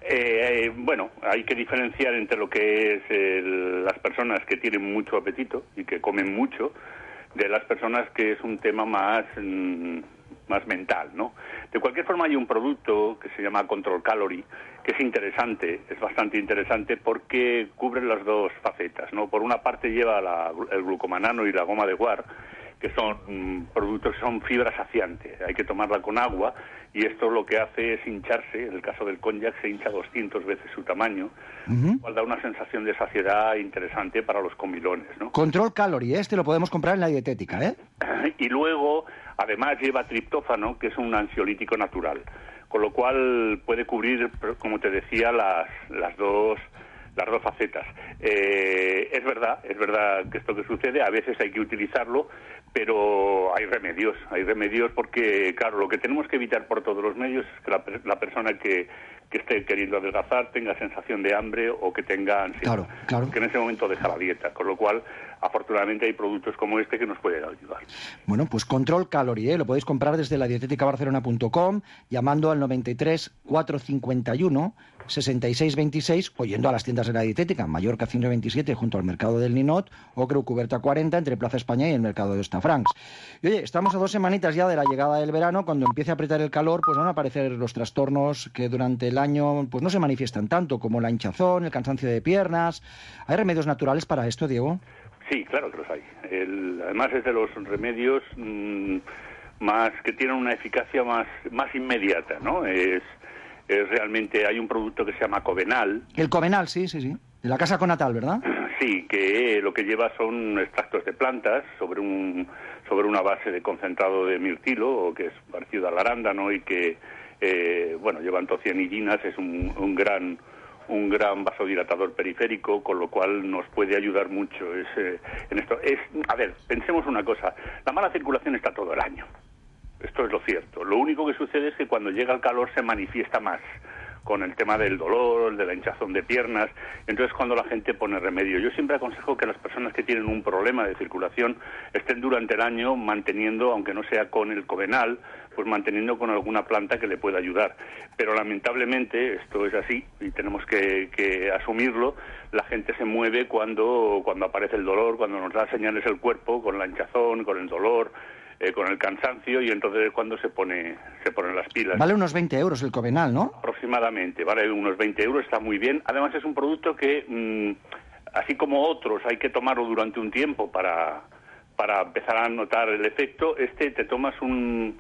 Eh, eh, bueno, hay que diferenciar entre lo que es el, las personas que tienen mucho apetito y que comen mucho, de las personas que es un tema más... Mmm, más mental, ¿no? De cualquier forma hay un producto que se llama Control Calorie, que es interesante, es bastante interesante porque cubre las dos facetas, ¿no? Por una parte lleva la, el glucomanano y la goma de guar, que son mm, productos que son fibra saciante, hay que tomarla con agua y esto lo que hace es hincharse, en el caso del cognac se hincha doscientas veces su tamaño, uh-huh. lo cual da una sensación de saciedad interesante para los comilones, ¿no? Control Calorie, este lo podemos comprar en la dietética, ¿eh? Y luego, además, lleva triptófano, que es un ansiolítico natural, con lo cual puede cubrir, como te decía, las, las dos... las dos facetas. Eh, es verdad, es verdad que esto que sucede, a veces hay que utilizarlo, pero hay remedios, hay remedios porque, claro, lo que tenemos que evitar por todos los medios es que la, la persona que, que esté queriendo adelgazar tenga sensación de hambre o que tenga ansiedad, claro, claro. que en ese momento deja la dieta, con lo cual, afortunadamente, hay productos como este que nos pueden ayudar. Bueno, pues Control Calorie, ¿eh? Lo podéis comprar desde la dietética barcelona punto com, llamando al noventa y tres, cuatrocientos cincuenta y uno, sesenta y seis veintiséis, o yendo a las tiendas de la dietética, Mallorca ciento veintisiete, junto al Mercado del Ninot, o Creu Cuberta cuarenta, entre Plaza España y el Mercado de Hostafrancs. Y oye, estamos a dos semanitas ya de la llegada del verano, cuando empiece a apretar el calor, pues van a aparecer los trastornos que durante el año pues no se manifiestan tanto, como la hinchazón, el cansancio de piernas. ¿Hay remedios naturales para esto, Diego? Sí, claro que los hay. El, además es de los remedios mmm, más que tienen una eficacia más, más inmediata, ¿no? Es, es realmente, hay un producto que se llama Covenal. El Covenal, sí, sí, sí. De la Casa Conatal, ¿verdad? Sí, que lo que lleva son extractos de plantas sobre un sobre una base de concentrado de mirtilo, o que es parecido al arándano, y que, eh, bueno, lleva antocianidinas, es un, un gran... un gran vasodilatador periférico, con lo cual nos puede ayudar mucho es, eh, en esto. Es, a ver, pensemos una cosa, la mala circulación está todo el año, esto es lo cierto. Lo único que sucede es que cuando llega el calor se manifiesta más, con el tema del dolor, de la hinchazón de piernas, entonces cuando la gente pone remedio. Yo siempre aconsejo que las personas que tienen un problema de circulación estén durante el año manteniendo, aunque no sea con el Covenal, pues manteniendo con alguna planta que le pueda ayudar. Pero lamentablemente esto es así y tenemos que, que asumirlo. La gente se mueve cuando, cuando aparece el dolor, cuando nos da señales el cuerpo, con la hinchazón, con el dolor, eh, con el cansancio, y entonces es cuando se pone se ponen las pilas. Vale unos veinte euros el Covenal, ¿no? Aproximadamente, vale unos veinte euros, está muy bien. Además es un producto que, mmm, así como otros, hay que tomarlo durante un tiempo para, para empezar a notar el efecto. Este te tomas un...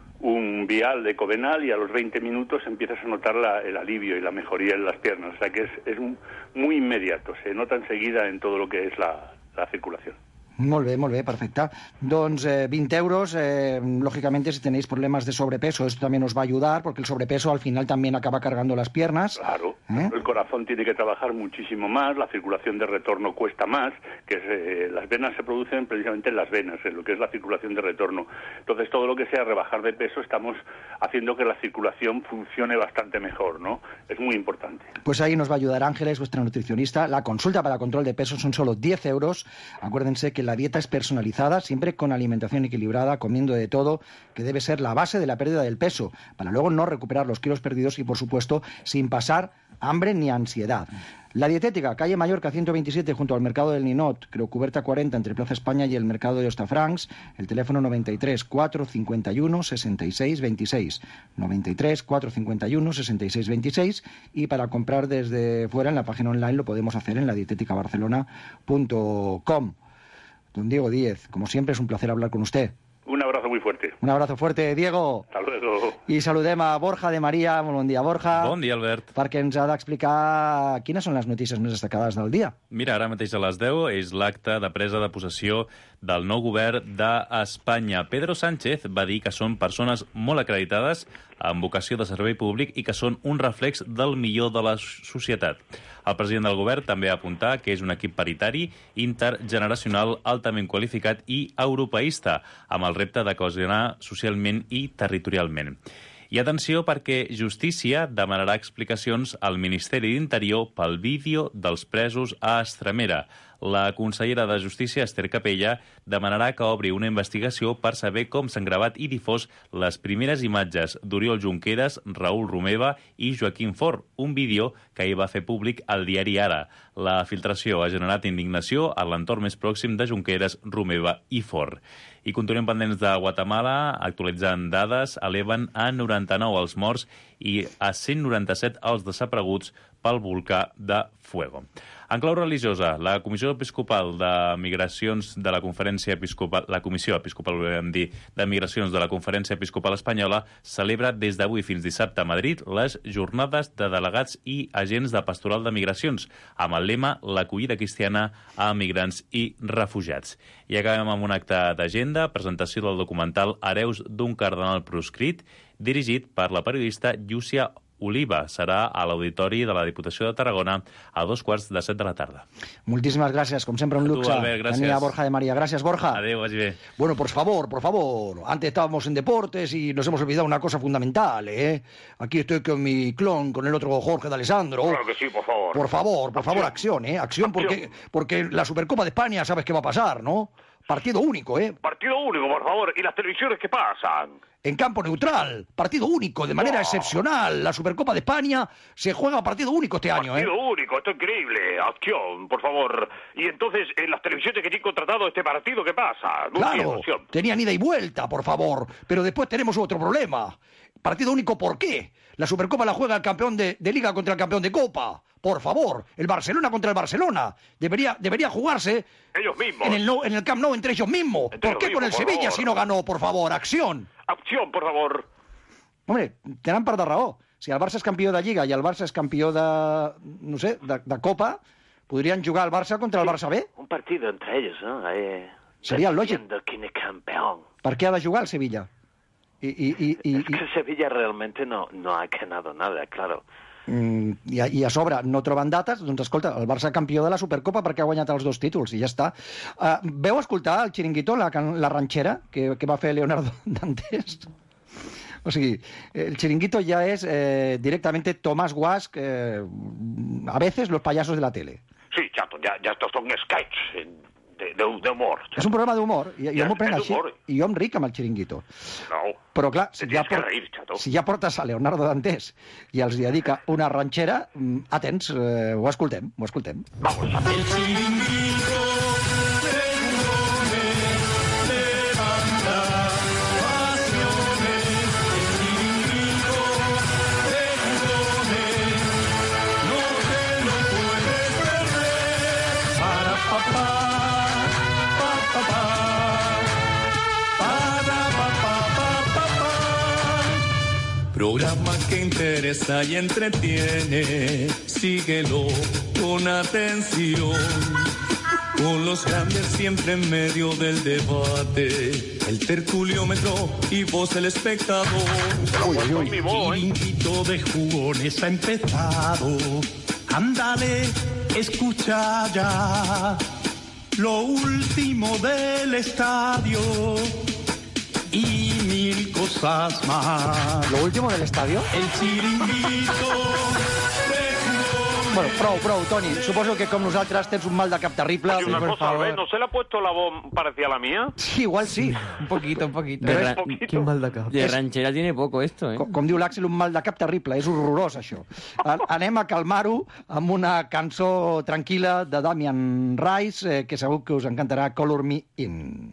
un vial de Covenal y a los veinte minutos empiezas a notar la, el alivio y la mejoría en las piernas. O sea que es, es muy inmediato, se nota enseguida en todo lo que es la, la circulación. Molt bé, molt bé, perfecte. Doncs eh, veinte euros, eh, lógicamente si tenéis problemas de sobrepeso, esto también os va a ayudar, porque el sobrepeso al final también acaba cargando las piernas. Claro, ¿Eh? El corazón tiene que trabajar muchísimo más, la circulación de retorno cuesta más, que es, eh, las venas se producen precisamente en las venas, en lo que es la circulación de retorno. Entonces todo lo que sea rebajar de peso, estamos haciendo que la circulación funcione bastante mejor, ¿no? Es muy importante. Pues ahí nos va a ayudar Ángeles, vuestra nutricionista. La consulta para control de peso son solo diez euros. Acuérdense que la dieta es personalizada, siempre con alimentación equilibrada, comiendo de todo, que debe ser la base de la pérdida del peso, para luego no recuperar los kilos perdidos y, por supuesto, sin pasar hambre ni ansiedad. La Dietética, calle Mallorca ciento veintisiete, junto al Mercado del Ninot, Creu Cuberta cuarenta, entre Plaza España y el Mercado de Hostafrancs, el teléfono noventa y tres, cuatrocientos cincuenta y uno, sesenta y seis veintiséis, noventa y tres, cuatrocientos cincuenta y uno, sesenta y seis veintiséis, y para comprar desde fuera en la página online lo podemos hacer en la dietética barcelona punto com. Don Diego Díez, como siempre es un placer hablar con usted. Un abrazo muy fuerte. Un abrazo fuerte, Diego. Hasta luego. I saludem a Borja de Maria. Molt bon dia, Borja. Bon dia, Albert. Perquè ens ha d'explicar quines són les notícies més destacades del dia. Mira, ara mateix a les deu és l'acte de presa de possessió del nou govern d'Espanya. Pedro Sánchez va dir que són persones molt acreditades amb vocació de servei públic i que són un reflex del millor de la societat. El president del govern també va apuntar que és un equip paritari, intergeneracional, altament qualificat i europeista, amb el repte de cohesionar socialment i territorialment. I atenció perquè Justícia demanarà explicacions al Ministeri d'Interior pel vídeo dels presos a Estremera. La consellera de Justícia, Esther Capella, demanarà que obri una investigació per saber com s'han gravat i difós les primeres imatges d'Oriol Junqueras, Raül Romeva i Joaquim Forn, un vídeo que ahir va fer públic al diari Ara. La filtració ha generat indignació a l'entorn més pròxim de Junqueras, Romeva i Forn. I continuem pendents de Guatemala, actualitzant dades, eleven a noranta-nou els morts i a cent noranta-set els desapareguts pel volcà de Fuego. En clau religiosa, la Comissió Episcopal de Migracions de la Conferència Episcopal, la Comissió Episcopal, volem dir, de Migracions de la Conferència Episcopal Espanyola celebra des d'avui fins dissabte a Madrid les jornades de delegats i agents de Pastoral de Migracions, amb el lema l'acollida cristiana a migrants i refugiats. I acabem amb un acte d'agenda, presentació del documental Hereus d'un cardenal proscrit, dirigit per la periodista Llúcia Oliva. Serà a l'Auditori de la Diputació de Tarragona a dos quarts de set de la tarda. Muchísimas gracias, como siempre un luxe. Tenir a Borja de María. Gracias, Borja. Adeu, vagi bé. Bueno, por favor, por favor. Antes estábamos en deportes y nos hemos olvidado una cosa fundamental, ¿eh? Aquí estoy con mi clon, con el otro Jorge de Alessandro. Claro que sí, por favor. Por favor, por favor, acción, ¿eh? Acción, porque, porque la Supercopa de España, sabes qué va a pasar, ¿no? Partido único, ¿eh? Partido único, por favor. ¿Y las televisiones qué pasan? En campo neutral, partido único, de manera Wow. excepcional. La Supercopa de España se juega a partido único este año, ¿eh? Partido único, esto es increíble. Acción, por favor. Y entonces, en las televisiones que tienen contratado este partido, ¿qué pasa? No entiendo, Claro, acción. tenían ida y vuelta, por favor. Pero después tenemos otro problema. Partido único, ¿por qué? La Supercopa la juega el campeón de, de Liga contra el campeón de Copa. Por favor, el Barcelona contra el Barcelona. Debería, debería jugarse Ellos mismos. en el, no- en el Camp Nou entre ellos mismos. Entre ¿Por qué ellos con el mismos, por Sevilla favor. si no ganó, por favor? Acción. Acción, por favor. Hombre, tenen part de raó. Si el Barça és campió de Lliga i el Barça és campió de, no sé, de, de Copa, podrien jugar el Barça contra el Barça B. Un partido entre ellos, ¿no? Ahí, Sería el lògic. decidiendo quién es campeón. Per què ha de jugar el Sevilla? I, i, i, i, Es que Sevilla realmente no, no ha ganado nada, claro. Mm, i, a, i a sobre no troben dates, doncs escolta, el Barça campió de la Supercopa perquè ha guanyat els dos títols i ja està. Uh, veu escoltar el Chiringuito, la, can- la ranxera que, que va fer Leonardo Dantes? O sigui, el Chiringuito ya es eh, directamente Tomás Guas, eh, a veces los payasos de la tele. Sí, chato, ya, ya estos son sketches eh, de, de, de humor. És un programa d'humor, i, i Ja, jo m'ho prenc és així, d'humor. i jo em ric amb el Chiringuito. No. Però clar, si ja, Tienes que por, reír, chato. si ja portes a Leonardo Dantes i els dedica una ranxera, mm, atents, eh, ho escoltem, ho escoltem. Vamos, El chiringuito de jugones levanta pasiones. El chiringuito de jugones no te lo puedes perder. Para papá, pa papá, para papá, pa papá. Programa que interesa y entretiene, síguelo con atención. Con los grandes siempre en medio del debate, el tertuliómetro y vos el espectador. El chiringuito de jugones ha empezado. Ándale, escucha ya lo último del estadio y mil cosas más. ¿Lo último del estadio? El chiringuito de jugones. Bueno, prou, prou, Toni. Suposo que com nosaltres tens un mal de cap terrible. Oye, una por cosa, favor. Albert, ¿no se le ha puesto la voz parecida a la mía? Sí, igual sí. Un poquito, un poquito. De, ra- Quin mal de cap. de ranchera tiene poco esto, ¿eh? Com, com diu l'Àxel, un mal de cap terrible. És horrorós, això. A- Anem a calmar-ho amb una cançó tranquil·la de Damian Rice, eh, que segur que us encantarà, Color Me In.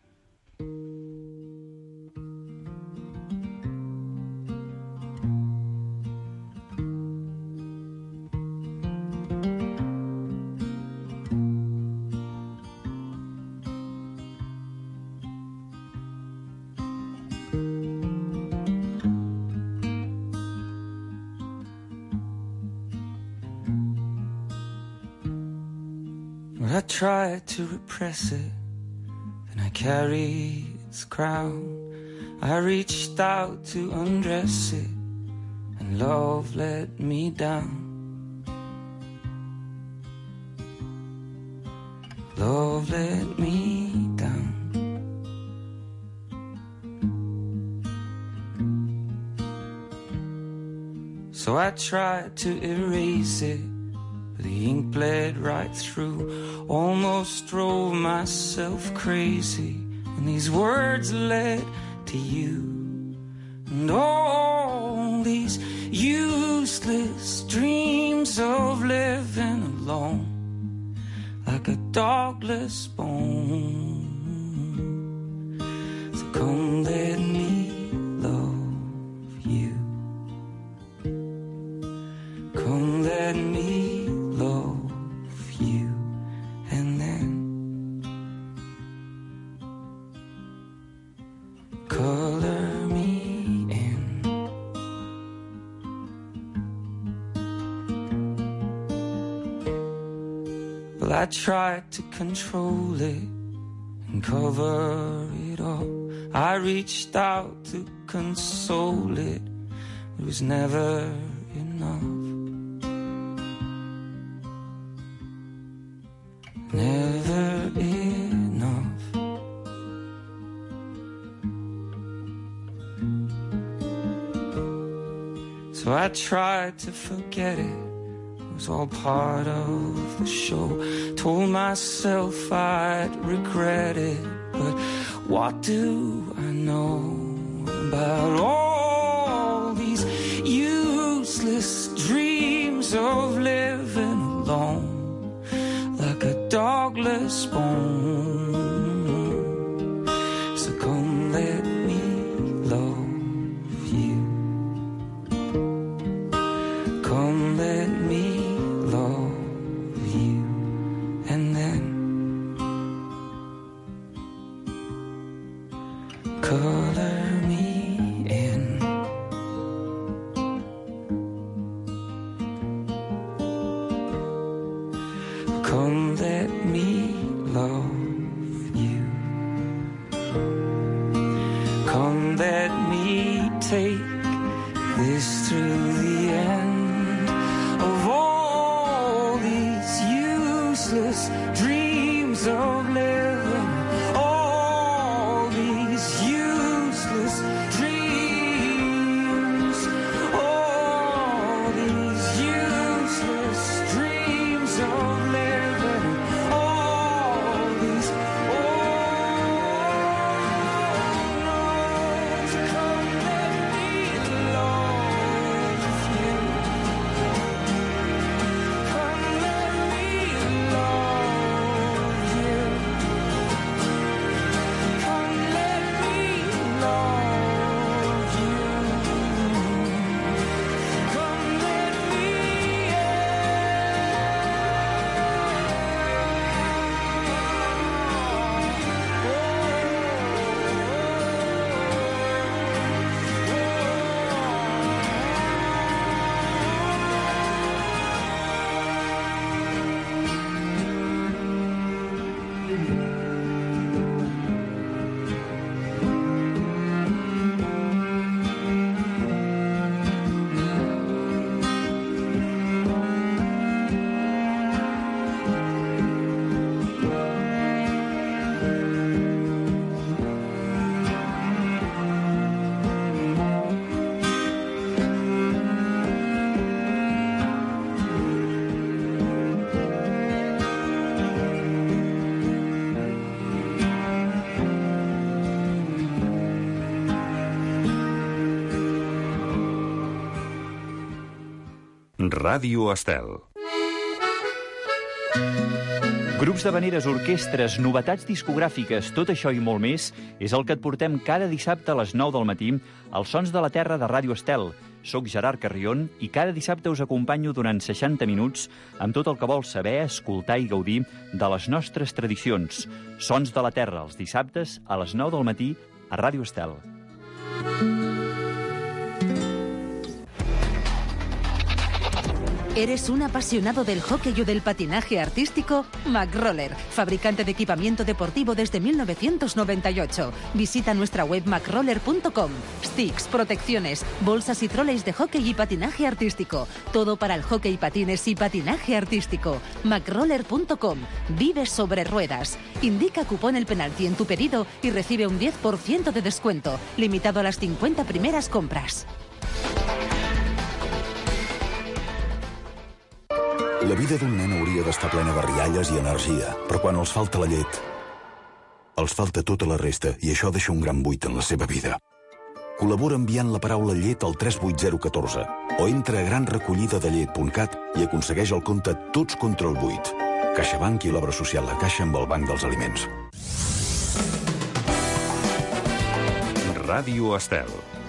Well, I tried to repress it, then I carried its crown. I reached out to undress it, and love let me down. Love let me down. So I tried to erase it, but the ink bled right through. Almost drove myself crazy when these words led to you. And all these useless dreams of living alone, like a dogless bone. So come let me love you. Come let me love you. And then color me in. Well, I tried to control it and cover it up. I reached out to console it, it was never enough. Never enough. So I tried to forget it. It was all part of the show. Told myself I'd regret it, but what do I know about all these useless dreams of living alone? Like a dogless bone. So come let me love you. Come let me love you. And then color me in. Come let me love you. Come let me take this through the end of all these useless dreams of living. All these useless dreams. All these useless dreams of living. All these, oh no, come let me love you. Come let me love you. Come let me love you. Come let me, Ràdio Estel. Grups d'havaneres, orquestres, novetats discogràfiques, tot això i molt més és el que et portem cada dissabte a les nou del matí als Sons de la Terra de Ràdio Estel. Soc Gerard Carrion i cada dissabte us acompanyo durant seixanta minuts amb tot el que vols saber, escoltar i gaudir de les nostres tradicions. Sons de la Terra, els dissabtes a les nou del matí a Ràdio Estel. ¿Eres un apasionado del hockey o del patinaje artístico? McRoller, fabricante de equipamiento deportivo desde mil novecientos noventa y ocho. Visita nuestra web macroller punto com. Sticks, protecciones, bolsas y troleys de hockey y patinaje artístico. Todo para el hockey, patines y patinaje artístico. macroller punto com. Vive sobre ruedas. Indica cupón el penalti en tu pedido y recibe un diez por ciento de descuento, limitado a las cincuenta primeras compras. La vida d'un nen hauria d'estar plena de rialles i energia, però quan els falta la llet, els falta tota la resta i això deixa un gran buit en la seva vida. Col·labora enviant la paraula llet al tres vuit zero un quatre o entra a gran recollida de llet punt cat i aconsegueix el compte Tots contra el buit. CaixaBank i l'obra social La Caixa amb el Banc dels Aliments. Ràdio Estel.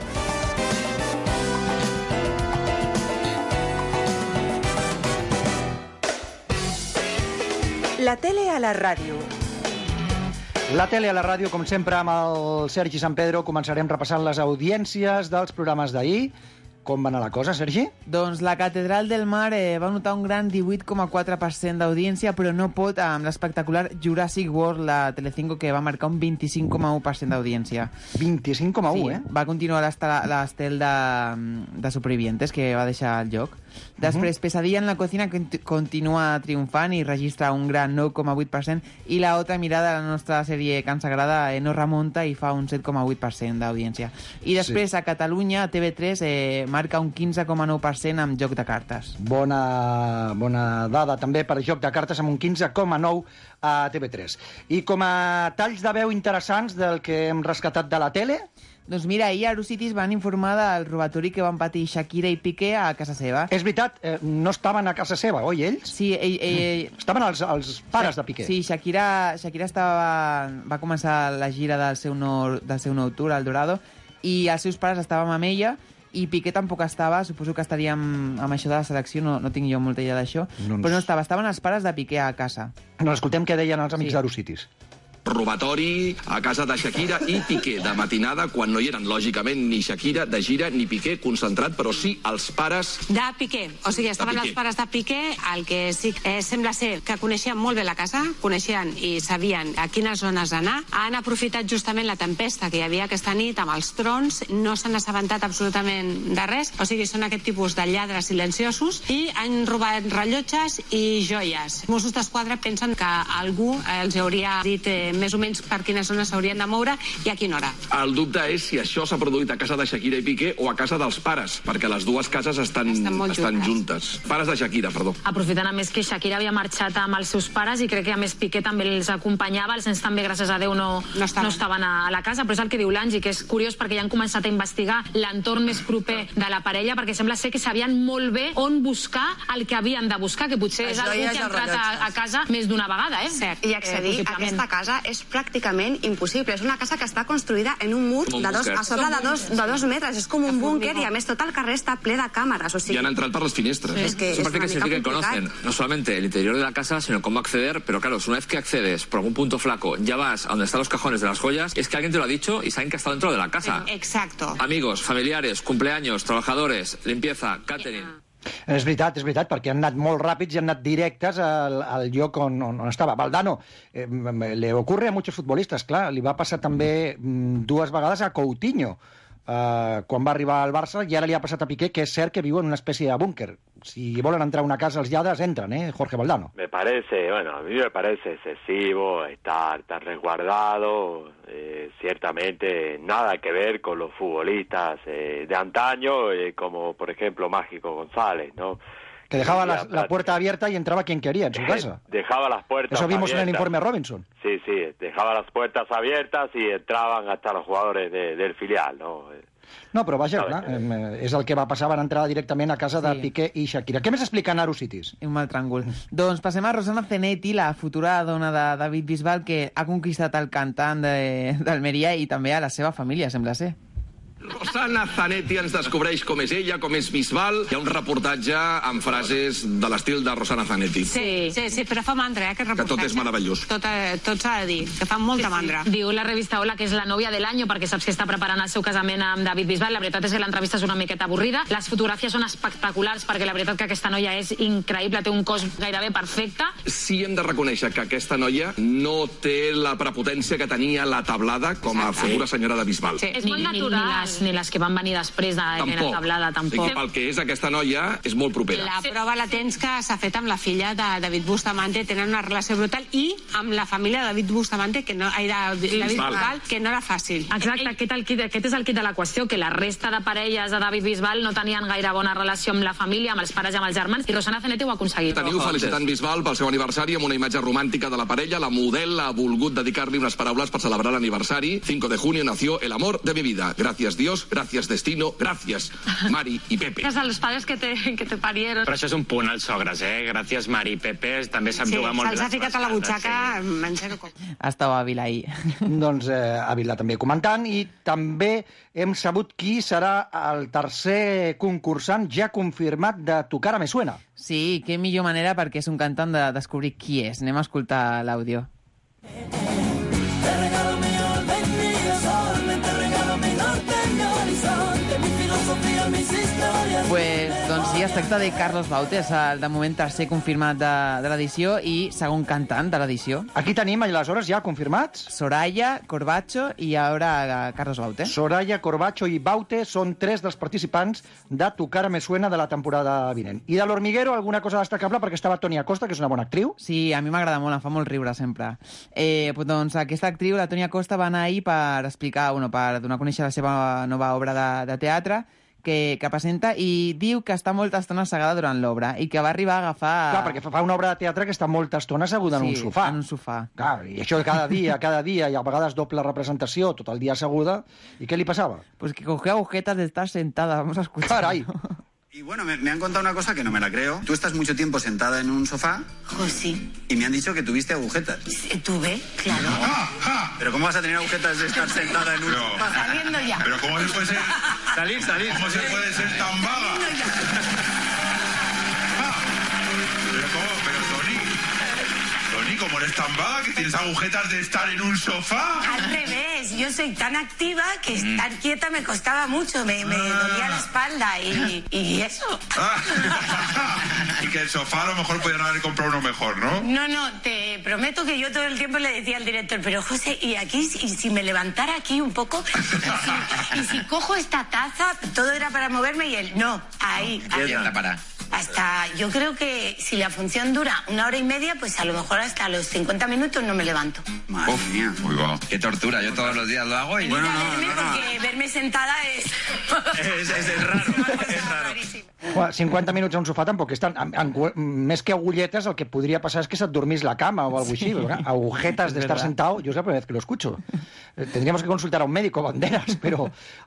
La tele a la ràdio. La tele a la ràdio, com sempre, amb el Sergi San Pedro, començarem repassant les audiències dels programes d'ahir. Com va anar la cosa, Sergi? Doncs la Catedral del Mar eh, va notar un gran divuit coma quatre per cent d'audiència, però no pot amb l'espectacular Jurassic World, la Telecinco, que va marcar un vint-i-cinc coma u per cent d'audiència. vint-i-cinc coma u, sí, eh? Va continuar l'estel de, de Supervivientes, que va deixar el lloc. Després, uh -huh. Pesadilla en la cocina continua triomfant i registra un gran nou coma vuit per cent, i la otra mirada, la nostra sèrie tan sagrada, eh, no remunta i fa un set coma vuit per cent d'audiència. I després, sí. a Catalunya, T V tres eh, marca un quinze coma nou per cent amb Joc de Cartes. Bona, bona dada també per Joc de Cartes, amb un quinze coma nou a T V tres. I com a talls de veu interessants del que hem rescatat de la tele... Doncs mira, ahir a Eurocities van informar del robatori que van patir Shakira i Piqué a casa seva. És veritat, eh, no estaven a casa seva, oi, ells? Sí, ell... ell... Estaven els, els pares de Piqué. Sí, Shakira, Shakira estava, va començar la gira del seu, nou, del seu nou tour, al Dorado, i els seus pares estàvem amb ella, i Piqué tampoc estava, suposo que estaríem amb això de la selecció, no, no tinc jo molta idea d'això, doncs... però no estava, estaven els pares de Piqué a casa. No, escoltem què deien els amics sí. d'Eurocities. Robatori a casa de Shakira i Piqué de matinada, quan no hi eren, lògicament, ni Shakira de gira ni Piqué concentrat, però sí els pares... De Piqué. O sigui, estaven els pares de Piqué, el que sí eh, sembla ser que coneixien molt bé la casa, coneixien i sabien a quines zones anar. Han aprofitat justament la tempesta que hi havia aquesta nit amb els trons, no s'han assabentat absolutament de res, o sigui, són aquest tipus de lladres silenciosos, i han robat rellotges i joies. Mossos d'Esquadra pensen que algú els hauria dit eh, més o menys per quines zones s'haurien de moure i a quina hora. El dubte és si això s'ha produït a casa de Shakira i Piqué o a casa dels pares, perquè les dues cases estan, estan, estan juntes. Pares de Shakira, perdó. Aprofitant a més que Shakira havia marxat amb els seus pares i crec que a més Piqué també els acompanyava, els nens també, gràcies a Déu, no, no, estaven. no estaven a, a la casa, però és el que diu l'Angi, que és curiós perquè ja han començat a investigar l'entorn més proper de la parella, perquè sembla ser que sabien molt bé on buscar el que havien de buscar, que potser és algú que ha entrat a, a casa més d'una vegada, eh? Cert. I accedir eh, a aquesta casa és pràcticament impossible. És una casa que està construïda en un mur de dos, a sobre de dos, de dos metres. És com un búnquer i, a més, tot el carrer està ple de càmeres. O sigui... Y han entrado por las finestres. Sí. Es que Eso es parece que se que conocen no solamente el interior de la casa, sino cómo acceder, pero claro, una vez que accedes por algún punto flaco, ya vas a donde están los cajones de las joyas, es que alguien te lo ha dicho y saben que ha estado dentro de la casa. Exacto. Amigos, familiares, cumpleaños, trabajadores, limpieza, catering... És veritat, és veritat, perquè han anat molt ràpids i han anat directes al, al lloc on, on, on estava. Valdano, eh, le ocurre a muchos futbolistas, clar, li va passar també dues vegades a Coutinho, eh, quan va arribar al Barça, i ara li ha passat a Piqué, que és cert que viu en una espècie de búnquer. Si volen entrar a una casa els lladres, entren, ¿eh, Jorge Valdano? Me parece, bueno, a mí me parece excesivo estar tan resguardado, eh, ciertamente nada que ver con los futbolistas eh, de antaño, eh, como por ejemplo Mágico González, ¿no? Que dejaba la, la puerta abierta y entraba quien quería en su casa. Dejaba las puertas Eso vimos abiertas. en el informe Robinson. Sí, sí, dejaba las puertas abiertas y entraban hasta los jugadores de, del filial, ¿no? No, però vaja, clar, eh, és el que va passar, van entrar directament a casa de Sí. Piqué i Shakira. Què més explica Eurocities? Un mal tràngol. Doncs passem a Rosana Zanetti, la futura dona de David Bisbal, que ha conquistat el cantant de- d'Almeria i també a la seva família, sembla ser. Rosana Zanetti ens descobreix com és ella, com és Bisbal. Hi ha un reportatge amb frases de l'estil de Rosana Zanetti. Sí, sí, sí, però fa mandra, eh, aquest Que reportatge. tot és meravellós. Tot, eh, tot s'ha de dir, que fa molta mandra. Diu la revista Hola que és la nòvia de l'any, perquè saps que està preparant el seu casament amb David Bisbal. La veritat és que l'entrevista és una miqueta avorrida. Les fotografies són espectaculars, perquè la veritat que aquesta noia és increïble, té un cos gairebé perfecte. Sí hem de reconèixer que aquesta noia no té la prepotència que tenia la tablada com a futura senyora de Bisbal. Sí, ni, ni, ni, les, ni les que van venir després de la tablada, tampoc. I pel que és aquesta noia, és molt propera. La prova la tens que s'ha fet amb la filla de David Bustamante, tenen una relació brutal, i amb la família de David Bustamante, que no, ai, de David Bisbal, que no era fàcil. Exacte, aquest, el kit, aquest és el kit de la qüestió, que la resta de parelles de David Bisbal no tenien gaire bona relació amb la família, amb els pares i amb els germans, i Rosana Zanetti ho ha aconseguit. Teniu felicitant Bisbal pel seu aniversari amb una imatge romàntica de la parella. La model ha volgut dedicar-li unes paraules per celebrar l'aniversari. cinco de junio nació el amor de mi vida. Gracias Dios, gracias destino, gracias Mari i Pepe. Gràcies a los padres que te, que te parieron. Però això és un punt als sogres, eh? Gràcies, Mari i Pepe. També sap Sí, jugar molt bé. se'ls ha ficat a la butxaca en zero com. Estava a Vilaí. Doncs eh, Ávila també comentant, i també hem sabut qui serà el tercer concursant ja confirmat de Tu cara me suena. Sí, què millor manera, perquè és un cantant, de descobrir qui és. Anem a escoltar l'àudio. Te regalo mi orden, mi sol, te regalo mi norte, mi horizonte, mi filosofía, mi sistema. Pues, doncs sí, es tracta de Carlos Baute, és el, de moment tercer confirmat de, de l'edició i segon cantant de l'edició. Aquí tenim, aleshores, ja confirmats? Soraya, Corbacho i ara Carlos Baute. Soraya, Corbacho i Baute són tres dels participants de Tu cara me suena de la temporada vinent. I de l'Hormiguero, alguna cosa destacable, perquè estava Toni Acosta, que és una bona actriu. Sí, a mi m'agrada molt, em fa molt riure sempre. Eh, doncs aquesta actriu, la Toni Acosta, va anar ahir per explicar, bueno, per donar a conèixer la seva nova obra de, de teatre, que, que presenta, i diu que està molta estona assegada durant l'obra i que va arribar a agafar... Clar, perquè fa una obra de teatre que està molta estona asseguda sí, en un sofà. en un sofà. Clar, i això cada dia, cada dia, i a vegades doble representació, tot el dia asseguda. I què li passava? Pues que cogió agujetas de estar sentada, vamos a escuchar. Carai! Y bueno, me, me han contado una cosa que no me la creo. Tú estás mucho tiempo sentada en un sofá. Oh, sí. Y me han dicho que tuviste agujetas. Sí, tuve, claro. ¡Ah, ah! Pero ¿cómo vas a tener agujetas de estar sentada en un pero, sofá? Saliendo ya. Pero ¿cómo se puede ser? Salir, salir. ¿Cómo se puede ser tan vaga? Ah, pero ¿cómo? Pero Toni, Toni, ¿cómo eres tan vaga que tienes agujetas de estar en un sofá? Al revés, yo soy tan activa que estar mm. quieta me costaba mucho, me, me ah. dolía la espalda y, y eso. Ah. Y que el sofá a lo mejor podían haber comprado uno mejor, ¿no? No, no, te prometo que yo todo el tiempo le decía al director, pero José, ¿y aquí, y si me levantara aquí un poco? Y si, y si cojo esta taza, todo era para moverme y él, no, ahí. ¿Qué es la para? Hasta, yo creo que si la función dura una hora y media, pues a lo mejor hasta los cincuenta minutos no me levanto. Madre Uf, mía. Uy, wow. Qué tortura, yo todos los días lo hago y... Bueno, no, verme no, no. Porque verme sentada es... es, es, es raro, es raro. Bueno, cinquanta minuts a un sofà tampoc és tant. En, en, més que agulletes, el que podria passar és que se't dormís la cama o algo així. Agujetas de estar sentado, yo es la primera vez que lo escucho. Eh, tendríamos que consultar a un médico, Banderas, pero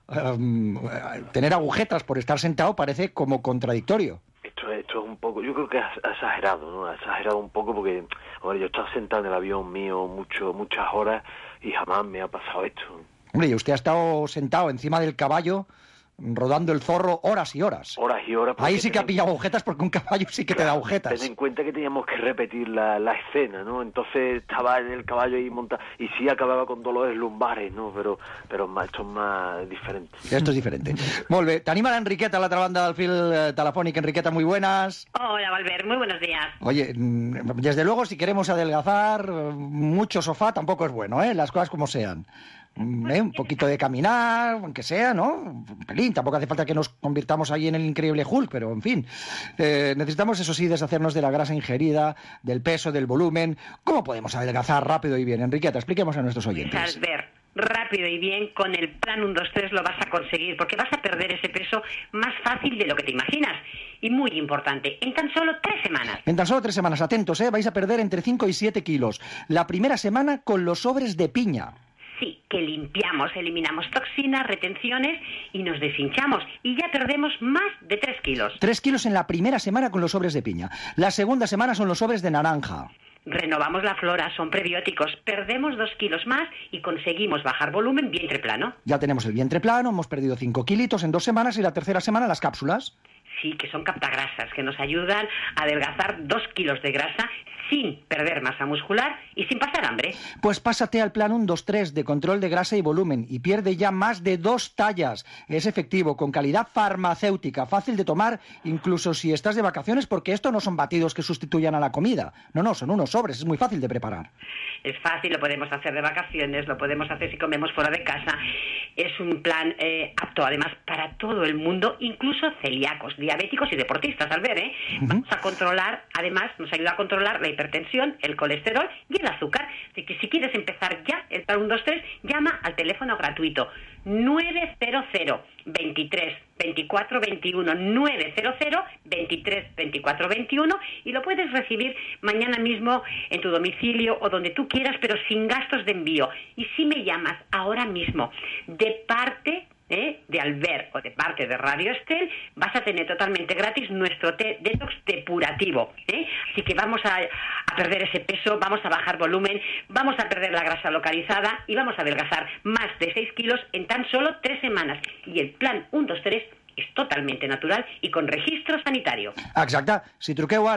um, tener agujetas por estar sentado parece como contradictorio. Esto, esto es un poco, yo creo que es exagerado, ¿no? Exagerado un poco porque, bueno, yo he estado sentado en el avión mío mucho, muchas horas y jamás me ha pasado esto. Hombre, y usted ha estado sentado encima del caballo rodando el zorro horas y horas. Horas y horas. Ahí sí que ten... ha pillado agujetas porque un caballo sí que claro, te da agujetas. Ten en cuenta que teníamos que repetir la, la escena, ¿no? Entonces estaba en el caballo ahí montado y sí acababa con dolores lumbares, ¿no? Pero, pero más, esto es más diferente. Esto es diferente. Molt bé. Tenim a l'Enriqueta a l'altra banda del fil telefònic. Enriqueta, muy buenas. Hola, Valver, muy buenos días. Oye, desde luego, si queremos adelgazar, mucho sofá tampoco es bueno, ¿eh? Las cosas como sean. ¿Eh? Un poquito de caminar, aunque sea, ¿no? Un pelín, tampoco hace falta que nos convirtamos ahí en el increíble Hulk, pero en fin. Eh, necesitamos, eso sí, deshacernos de la grasa ingerida, del peso, del volumen. ¿Cómo podemos adelgazar rápido y bien? Enriqueta, expliquemos a nuestros oyentes. Ver, rápido y bien, con el plan uno dos tres lo vas a conseguir, porque vas a perder ese peso más fácil de lo que te imaginas. Y muy importante, en tan solo tres semanas. En tan solo tres semanas, atentos, ¿eh? Vais a perder entre cinco y siete kilos. La primera semana con los sobres de piña. Sí, que limpiamos, eliminamos toxinas, retenciones y nos deshinchamos. Y ya perdemos más de tres kilos. Tres kilos en la primera semana con los sobres de piña. La segunda semana son los sobres de naranja. Renovamos la flora, son prebióticos. Perdemos dos kilos más y conseguimos bajar volumen, vientre plano. Ya tenemos el vientre plano, hemos perdido cinco kilitos en dos semanas y la tercera semana las cápsulas. Sí, que son captagrasas, que nos ayudan a adelgazar dos kilos de grasa sin perder masa muscular y sin pasar hambre. Pues pásate al plan uno dos tres de control de grasa y volumen y pierde ya más de dos tallas. Es efectivo, con calidad farmacéutica, fácil de tomar, incluso si estás de vacaciones, porque esto no son batidos que sustituyan a la comida. No, no, son unos sobres, es muy fácil de preparar. Es fácil, lo podemos hacer de vacaciones, lo podemos hacer si comemos fuera de casa. Es un plan eh, apto, además, para todo el mundo, incluso celíacos, diabéticos y deportistas, al ver, ¿eh? Uh-huh. Vamos a controlar, además, nos ayuda a controlar la hipertensión, el colesterol y el azúcar. Así que si quieres empezar ya el plan uno dos tres, llama al teléfono gratuito nueve cero cero, veintitrés, veinticuatro, veintiuno, nueve cero cero, veintitrés, veinticuatro, veintiuno y lo puedes recibir mañana mismo en tu domicilio o donde tú quieras, pero sin gastos de envío. Y si me llamas ahora mismo de parte ¿Eh? de Albert o de parte de Radio Estel, vas a tener totalmente gratis nuestro té detox depurativo, ¿eh? Así que vamos a, a perder ese peso, vamos a bajar volumen, vamos a perder la grasa localizada y vamos a adelgazar más de seis kilos en tan solo tres semanas. Y el plan uno dos tres es totalmente natural y con registro sanitario. Exacte. Si truqueu ara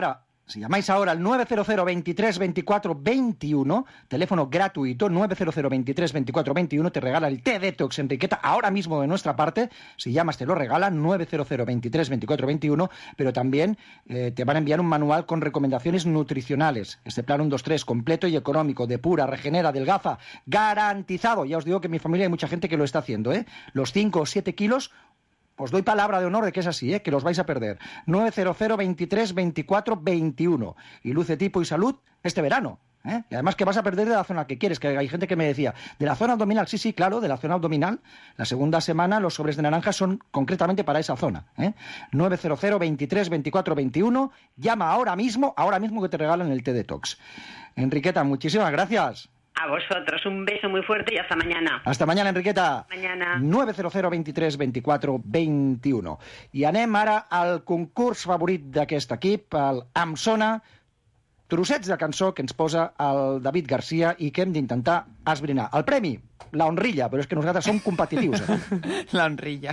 Si llamáis ahora al nueve cero cero veintitrés veinticuatro veintiuno, teléfono gratuito, nueve cero cero veintitrés veinticuatro veintiuno, te regala el té detox Enriqueta ahora mismo de nuestra parte. Si llamas te lo regalan, nueve cero cero veintitrés veinticuatro veintiuno, pero también eh, te van a enviar un manual con recomendaciones nutricionales. Este plan uno dos tres completo y económico, depura, regenera, adelgaza, garantizado. Ya os digo que en mi familia hay mucha gente que lo está haciendo, ¿eh? Los cinco o siete kilos... Os doy palabra de honor de que es así, ¿eh? Que los vais a perder. nueve cero cero veintitrés veinticuatro veintiuno. Y luce, tipo y salud este verano. ¿eh? Y además que vas a perder de la zona que quieres, que hay gente que me decía, de la zona abdominal, sí, sí, claro, de la zona abdominal. La segunda semana los sobres de naranja son concretamente para esa zona. ¿eh? nueve cero cero veintitrés veinticuatro veintiuno. Llama ahora mismo, ahora mismo que te regalan el té detox. Enriqueta, muchísimas gracias. A vosotros, un beso muy fuerte y hasta mañana. Hasta mañana, Enriqueta. Mañana. nueve cero cero veintitrés veinticuatro veintiuno. I anem ara al concurs favorit d'aquest equip, el Em sona, trossets de cançó que ens posa el David Garcia i que hem d'intentar esbrinar. El premi, la honrilla, però és que nosaltres som competitius. Eh? La honrilla.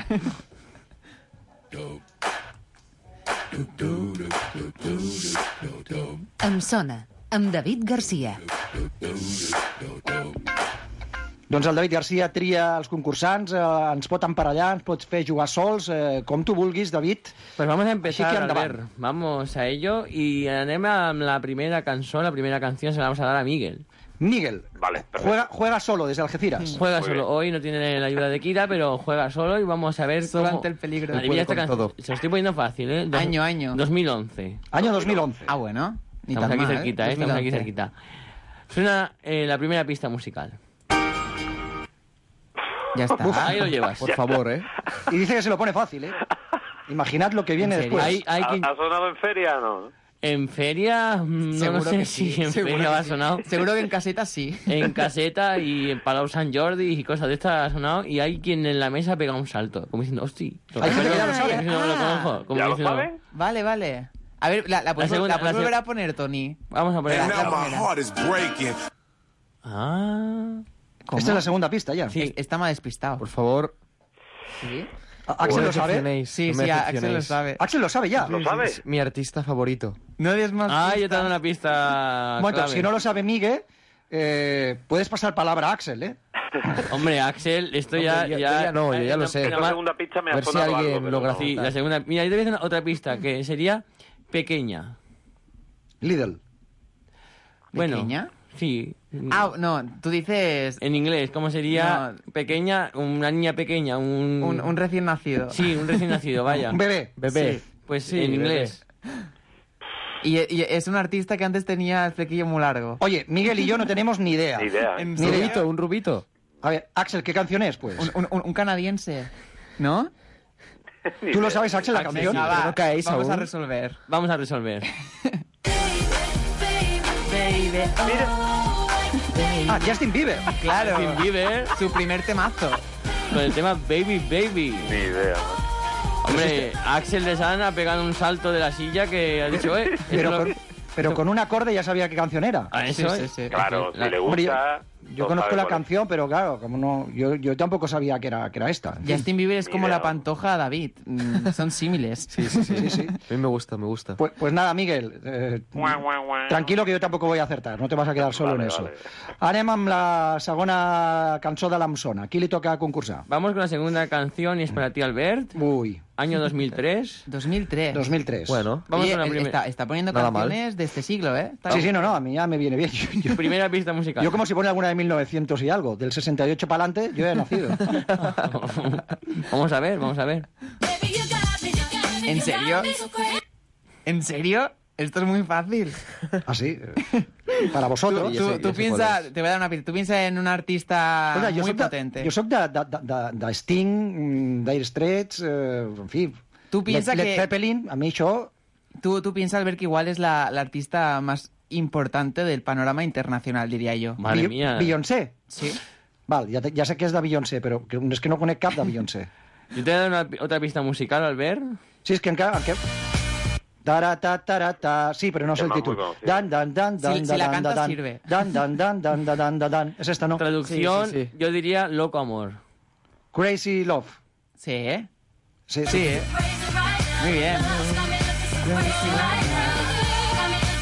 Em sona, amb David Garcia. Doncs el David Garcia tria els concursants, eh, ens pot emparellar, ens pot fer jugar sols, eh, com tu vulguis, David. Pues vamos a empezar, Així que endavant. Albert. Vamos a ello y anem amb la primera canción, la primera canción se la vamos a dar a Miguel. Miguel, Vale, juega, juega solo desde Algeciras. Juega Muy solo, bien. hoy no tiene la ayuda de Kira, pero juega solo y vamos a ver Solo cómo... ante el peligro. Adivina esta Puede con canción. Se lo estoy poniendo fácil, ¿eh? Dos- Año, año. dos mil once. Año dos mil once. Ah, bueno. Ni Estamos tan aquí mal, cerquita, ¿eh? ¿eh? Estamos aquí dos mil once. cerquita. Suena eh, la primera pista musical. Ya está. Ahí lo llevas. Por favor, ¿eh? Y dice que se lo pone fácil, ¿eh? Imaginad lo que viene ¿En serio? después. Hay, hay ¿Ha, quien- ha sonado en feria o no? En feria, mm, no, Seguro no sé que si sí, en seguro feria que ha sí. sonado. Seguro que en caseta sí. En caseta y en Palau Sant Jordi y cosas de estas ha sonado y hay quien en la mesa pega un salto, como diciendo, hostia. Hay gente que ya lo sabe. Como diciendo, "Me lo conozco", como ¿Ya lo diciendo, saben? Vale, vale. A ver, la, la, puedes, segunda- la puedes la seg- volver a poner, Tony. Vamos a poner And la now my primera. heart is breaking. Ah. ¿Cómo? Esta es la segunda pista ya. Sí. Es- Está más despistado. Por favor, ¿Sí? A- ¿Axel no lo sabe? decepcionéis, Sí, no me sí, Axel lo decepcionéis. sabe. Axel lo sabe ya. ¿Lo sabe? Es mi artista favorito. No des más Ah, yo te he pistas. dado una pista Un momento, clave. si no lo sabe Miguel, eh, puedes pasar palabra a Axel, ¿eh? Hombre, Axel, esto ya... Hombre, yo- yo ya no, yo ya lo sé. nada Esta más- segunda pista me A ha ver si sonado alguien algo, pero logra no. Sí, la segunda... Mira, yo te voy a decir una- otra pista, que sería pequeña. Lidl. Bueno, ¿Pequeña? sí. Ah, no, tú dices En inglés, ¿cómo sería? No. Pequeña, una niña pequeña, un... un, un recién nacido. Sí, un recién nacido, vaya. Un bebé. Bebé. Sí, pues Sí, en bebé. inglés. Y, y es un artista que antes tenía el flequillo muy largo. Oye, Miguel y yo no tenemos ni idea. Ni idea. ¿En Ni serio? idea. Rubito, un rubito. A ver, Axel, ¿qué canción es, pues? Un, un- un canadiense, ¿no? ¿Tú lo sabes, Axel, la Axel, canción? sí, Ah, pero va, no caéis vamos aún. a resolver. Vamos a resolver. Baby, Ah, Justin Bieber. claro. Justin Bieber Su primer temazo. con el tema Baby Baby. Ni idea. man. Hombre, Axel de San ha pegado un salto de la silla que ha dicho, eh, Pero esto con, lo- pero con un acorde ya sabía qué canción era. Ah, eso Sí, es. sí, sí. Claro, si La- le Hombre, yo- gusta... Yo no conozco sabe la cuál es. canción, pero claro, como no, yo, yo tampoco sabía que era, que era esta. Justin Bieber es Ni como idea. la pantoja a David. Mm, son símiles. Sí, sí, sí. Sí, sí. A mí me gusta, me gusta. Pues, pues nada, Miguel, eh, tranquilo que jo tampoc voy a acertar, no te vas a quedar solo Vale, en eso. vale. Anem amb la segona cançó de l'Em sona. Qui li toca concursar? Vamos con la segunda canción y es para ti, Albert. Uy, Año dos mil tres. dos mil tres. dos mil tres. Bueno, Vamos Oye, con la eh, primera. está, está poniendo Nada mal. canciones de este siglo, ¿eh? Está Sí, sí, no, no, a mí ya me viene bien. Yo, yo- Primera pista musical. yo como si pone alguna de mil novecientos y algo, del sesenta y ocho para adelante, yo ya he nacido. Vamos a ver, vamos a ver. ¿En serio? ¿En serio? Esto es muy fácil. Así, eh, para vosotros. Ya Tú, sé- tú ya sé piensa, cuál es. te voy a dar una pista, tú piensa en un artista Escolta, jo muy soc de, potente. jo soc de, de, de, de, de Sting, mm, Dire Straits, eh, en fi... Tú piensa Led, Led que- Zeppelin, a mi això... Tú, tú piensas, Albert, que igual es la, la artista más importante del panorama internacional, diría yo. Madre Bi- mía. Beyoncé. Sí. Val, ja, te- ja sé que és de Beyoncé, però que, és que no conec cap de Beyoncé. Yo te voy a dar una, otra pista musical, Albert. Sí, és que encara... Que... Tara, ta, tara, ta... Sí, però no sé el Tema muy títol. conocido. Dan, dan, dan, dan, Si- si dan, la dan, cantas, dan, sirve. Dan, dan, dan, dan, dan, dan, dan, dan. És esta, no? Traducción, Sí, sí, sí. yo diría Loco Amor. Crazy Love. Sí, ¿eh? Sí, Sí, ¿eh? Muy bien.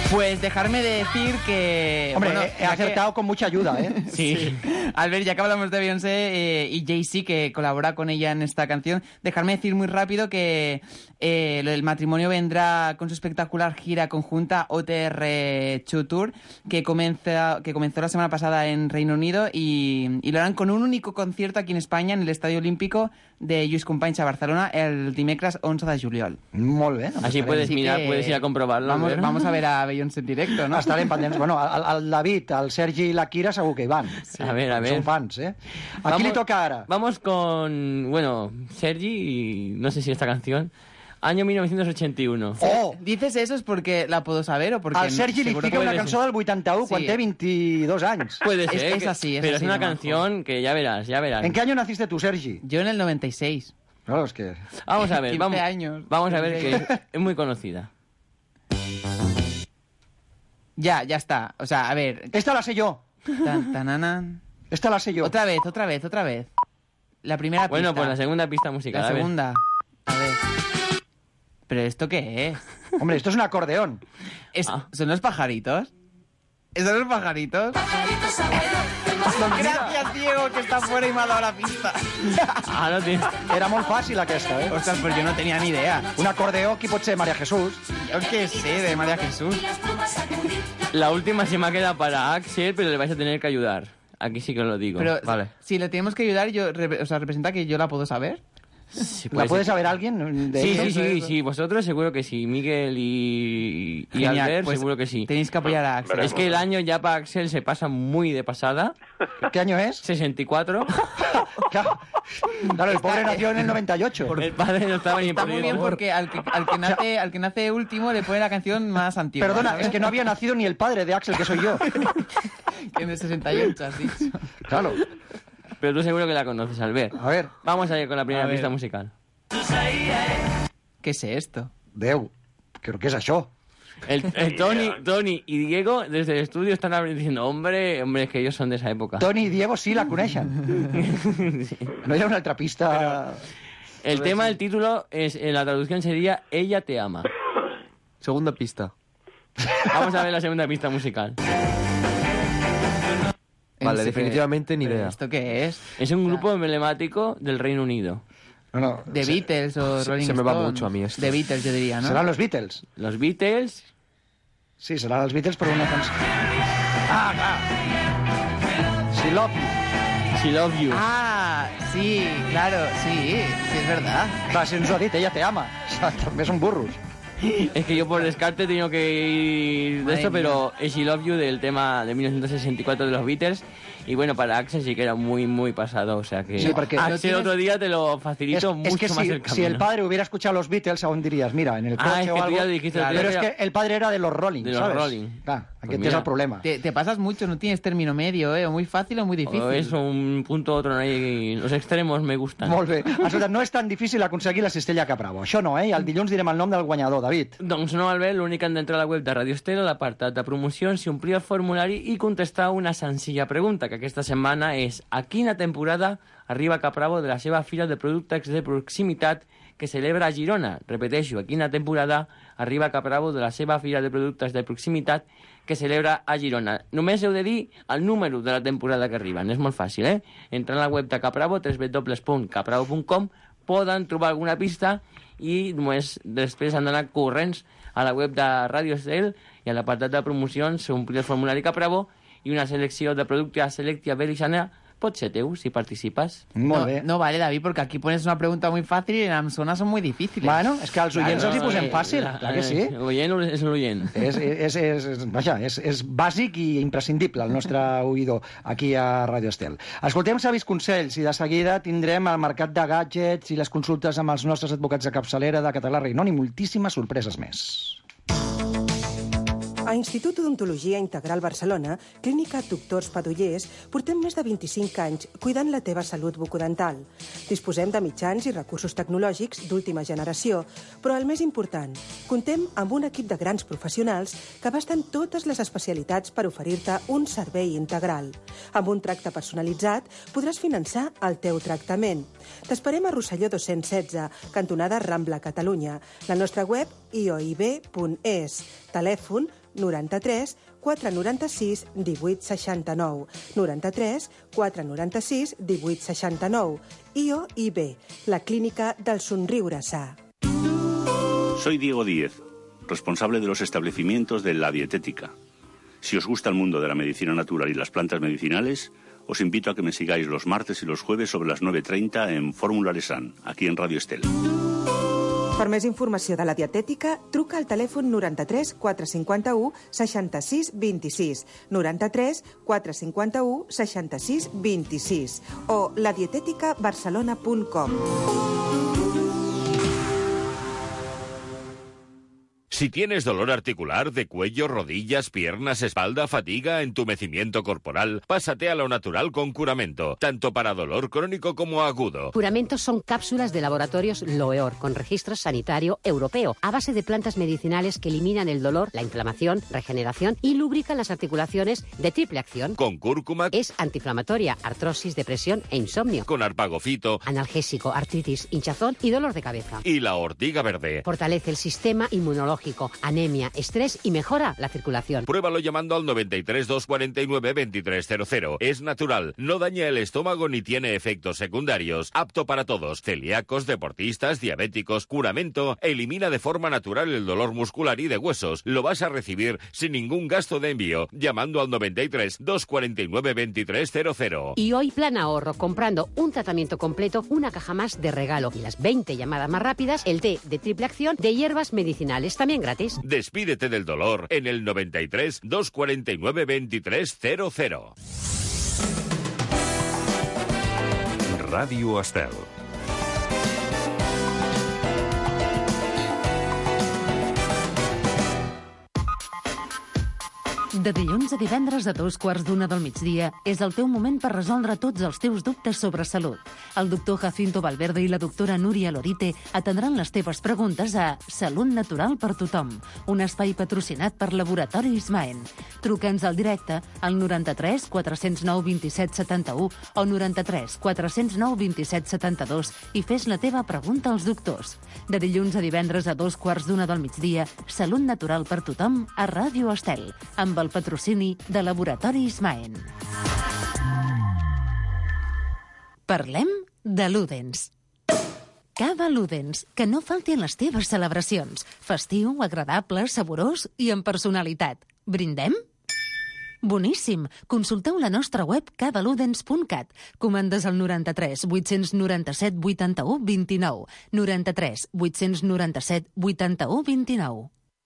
Pues dejarme de decir que... Hombre, bueno, he acertado que... con mucha ayuda, ¿eh? Sí. sí. Albert, ya que hablamos de Beyoncé eh, y Jay-Z, que colabora con ella en esta canción, dejarme decir muy rápido que eh, el matrimonio vendrá con su espectacular gira conjunta O T R dos Tour, que, comienza, que comenzó la semana pasada en Reino Unido y, y lo harán con un único concierto aquí en España, en el Estadio Olímpico de Lluís Companys a Barcelona, el dimecres once de juliol. Molt bé. Així puedes mirar, puedes ir a comprobarlo. Vamos, vamos a ver a Beyoncé en directo, ¿no? Estarem pendents. Bueno, el, el David, el Sergi i la Kira segur que hi van. Sí. A ver, a ver. Son fans, ¿eh? ¿A vamos, quién le toca ahora? Vamos con, bueno, Sergi, y no sé si esta canción... Año mil novecientos ochenta y uno. Oh! ¿Dices eso es porque la puedo saber o porque... Al Sergi li fica una cançó del vuitanta-u sí. quan té veintidós anys. Puede ser, es, es así, es pero así, es una no, canción que ya verás, ya verás. ¿En qué año naciste tú, Sergi? Yo en el noventa y seis. Claro, es que... Vamos a ver, vamos, años. vamos a ver que es, es muy conocida. Ya, ya está. O sea, a ver... Esta la sé yo. Tan, tananan. Esta la sé yo. Otra vez, otra vez, otra vez. La primera pista. Bueno, pues la segunda pista musical. La a ver. segunda. A ver. ¿Pero esto qué es? Hombre, esto es un acordeón. Es, ah. ¿Son los pajaritos? ¿Son los pajaritos? Pajaritos abuelos. Gracias, Diego, que está fuera y me ha dado la pista. Ah, no tienes... Era molt fàcil aquesta, eh? Ostras, pues yo no tenía ni idea. Un acordeó, qui pot ser? María Jesús. Yo qué sé, de María Jesús. La última se me ha quedado para Axel, pero le vais a tener que ayudar. Aquí sí que os lo digo. Pero vale. Si le tenemos que ayudar, yo, o sea, ¿representa que yo la puedo saber? Sí, ¿La puede saber alguien? De sí, ellos? sí, sí, sí, vosotros seguro que sí. Miguel y, y Albert pues seguro que sí. Tenéis que apoyar a Axel. Veremos. Es que el año ya para Axel se pasa muy de pasada. ¿Qué año es? sesenta y cuatro. Claro, claro, el pobre nació en el noventa y ocho. El padre no estaba ni Está muy bien porque al que, al, que nace, al que nace último le pone la canción más antigua. Perdona, ¿sabes? es que no había nacido ni el padre de Axel, que soy yo. Que en el sesenta y ocho has dicho. Claro. Pero tú seguro que la conoces, Albert. A ver. Vamos a ir con la primera A ver. pista musical. ¿Qué es esto? Déu, creo que es això. El, el Tony, Tony y Diego desde el estudio están diciendo, hombre, hombre, es que ellos son de esa época. Tony y Diego sí la coneixen. Sí. No hi ha una altra pista... Pero el tema del título, es en la traducción sería Ella te ama. Segunda pista. Vamos a ver la segunda pista musical. Vale, definitivamente ni idea. ¿Esto qué es? Es un grupo emblemático del Reino Unido. No, no, The se, Beatles o se, Rolling se me va Stones. mucho a mí esto. The Beatles, yo diría, ¿no? Seran los Beatles. Los Beatles... Sí, seran els Beatles, però una cançó... Ah, clar. She Love You. She Love You. Ah, sí, claro, sí, sí, es verdad. Clar, si ens ho ha dit, ella te ama. També són burros. Es que yo por descarte he tenido que ir de Madre esto, mía. pero es She Love You del tema de mil novecientos sesenta y cuatro de los Beatles. Y bueno, para Axel sí que era muy, muy pasado. O sea que Sí, porque no Axel tienes- otro día te lo Es, facilito mucho es que más si, el camino. si el padre hubiera escuchado los Beatles, aún dirías, mira, en el coche Ah, es que o tú algo... ya dijiste, Claro, tú pero ya- es que el padre era de los Rolling, De los ¿sabes? Rolling. Claro, Pues aquest mira. és el problema. Te, te pasas mucho, no tienes término medio, ¿eh? O muy fácil o muy difícil. O es un punto otro, no hay... Los extremos me gustan. Molt bé. Escolta, no és tan difícil aconseguir la cistella que Bravo. Això no, eh? I el dilluns direm el nom del guanyador, David. Doncs no, Albert, l'únic que han d'entrar a la web de Radio Estela, a l'apartat de promocions, i omplir el formulari i contestar una senzilla pregunta, que aquesta setmana és a quina temporada arriba Capravo de la seva fira de productes de proximitat que celebra a Girona. Repeteixo, a quina temporada arriba Capravo de la seva fira de productes de proximitat que celebra a Girona. Només heu de dir el número de la temporada que arriben. És molt fàcil, eh? Entrant a la web de Capravo, w w w punt capravo punt com, poden trobar alguna pista i només després han d'anar corrents a la web de Radio Estel i a l'apartat de promocions omplir el formulari Capravo i una selecció de productes Selectia Berisana pot ser teu si participes. Molt no, bé. no vale, David, porque aquí pones una pregunta muy fácil y en Amazon son muy difíciles. Bueno, és que als oients Claro, els hi posem eh, fàcil, la- clar que sí. L'oient és l'oient. És, és, és, és, vaja, és, és bàsic i imprescindible el nostre oïdor aquí a Radio Estel. Escoltem savis consells i de seguida tindrem el mercat de gadgets i les consultes amb els nostres advocats de capçalera de Català Reinón i moltíssimes sorpreses més. A Institut d'Odontologia Integral Barcelona, Clínica Doctors Padullers, portem més de vint-i-cinc anys cuidant la teva salut bucodental. Disposem de mitjans i recursos tecnològics d'última generació, però el més important, contem amb un equip de grans professionals que abasten totes les especialitats per oferir-te un servei integral. Amb un tracte personalitzat podràs finançar el teu tractament. T'esperem a Rosselló dos-cents setze, cantonada Rambla, Catalunya. La nostra web i o i be punt es. Telèfon noranta-tres quatre noranta-sis divuit seixanta-nou. noranta-tres quatre noranta-sis divuit seixanta-nou. I O I B, la clínica del somriure sa. Soy Diego Díez, responsable de los establecimientos de La Dietética. Si os gusta el mundo de la medicina natural y las plantas medicinales, os invito a que me sigáis los martes y los jueves sobre las nueve treinta en Fórmula Lesan, aquí en Radio Estel. Per més informació de la dietètica, truca al telèfon noranta-tres quatre cinquanta-u seixanta-sis vint-i-sis, noranta-tres quatre cinquanta-u seixanta-sis vint-i-sis o la dietètica barcelona punt com. Si tienes dolor articular de cuello, rodillas, piernas, espalda, fatiga, entumecimiento corporal, pásate a lo natural con Curamento, tanto para dolor crónico como agudo. Curamento son cápsulas de laboratorios Loeor, con registro sanitario europeo, a base de plantas medicinales que eliminan el dolor, la inflamación, regeneración y lubrican las articulaciones de triple acción. Con cúrcuma. Es antiinflamatoria, artrosis, depresión e insomnio. Con arpagofito. Analgésico, artritis, hinchazón y dolor de cabeza. Y la ortiga verde. Fortalece el sistema inmunológico, anemia, estrés y mejora la circulación. Pruébalo llamando al noventa y tres dos cuarenta y nueve veintitrés cero cero. Es natural, no daña el estómago ni tiene efectos secundarios. Apto para todos, celíacos, deportistas, diabéticos. Curamento elimina de forma natural el dolor muscular y de huesos. Lo vas a recibir sin ningún gasto de envío, llamando al noventa y tres dos cuarenta y nueve veintitrés cero cero. Y hoy plan ahorro, comprando un tratamiento completo, una caja más de regalo y las veinte llamadas más rápidas, el té de triple acción de hierbas medicinales, también gratis. Despídete del dolor en el noventa y tres dos cuarenta y nueve veintitrés cero cero. Ràdio Estel. De dilluns a divendres a dos quarts d'una del migdia és el teu moment per resoldre tots els teus dubtes sobre salut. El doctor Jacinto Valverde i la doctora Núria Lorite atendran les teves preguntes a Salut Natural per Tothom, un espai patrocinat per Laboratori Ismaen. Truca'ns al directe al noranta-tres quatre zero nou vint set setanta-u o noranta-tres quatre zero nou vint set setanta-dos i fes la teva pregunta als doctors. De dilluns a divendres a dos quarts d'una del migdia, Salut Natural per Tothom a Ràdio Estel, amb el patrocini de Laboratori Ismaen. Parlem de Ludens. Cava Ludens, que no falti en les teves celebracions. Festiu, agradable, saborós i amb personalitat. Brindem? Boníssim! Consulteu la nostra web cava ludens punt cat. Comandes al noranta-tres vuit noranta set vuitanta-u vint-i-nou. noranta-tres vuit noranta set vuitanta-u vint-i-nou.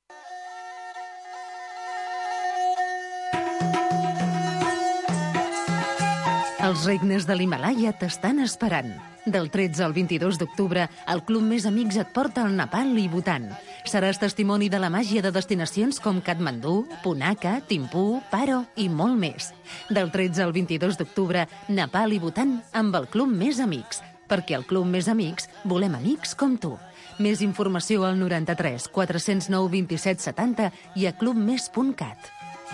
Els regnes de l'Himalaya t'estan esperant. Del tretze al vint-i-dos d'octubre, el Club Més Amics et porta al Nepal i Bhutan. Seràs testimoni de la màgia de destinacions com Katmandú, Punaka, Thimphu, Paro i molt més. Del tretze al vint-i-dos d'octubre, Nepal i Bhutan amb el Club Més Amics. Perquè al Club Més Amics volem amics com tu. Més informació al noranta-tres quatre zero nou vint set setanta i a club més punt cat.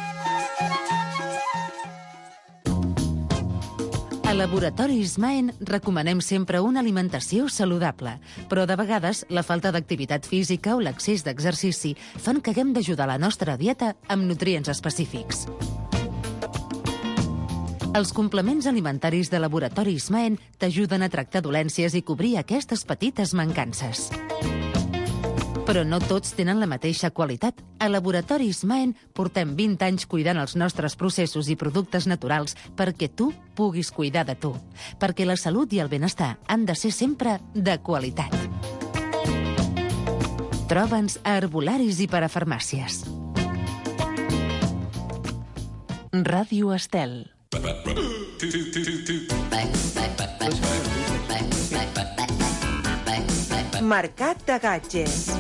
A Laboratori Ismaen recomanem sempre una alimentació saludable, però de vegades la falta d'activitat física o l'excés d'exercici fan que haguem d'ajudar la nostra dieta amb nutrients específics. Els complements alimentaris de Laboratori Ismaen t'ajuden a tractar dolències i cobrir aquestes petites mancances. Però no tots tenen la mateixa qualitat. A Laboratori Ismaen portem vint anys cuidant els nostres processos i productes naturals perquè tu puguis cuidar de tu. Perquè la salut i el benestar han de ser sempre de qualitat. Troba'ns a herbolaris i parafarmàcies. Ràdio Estel. Mercat de gadgets.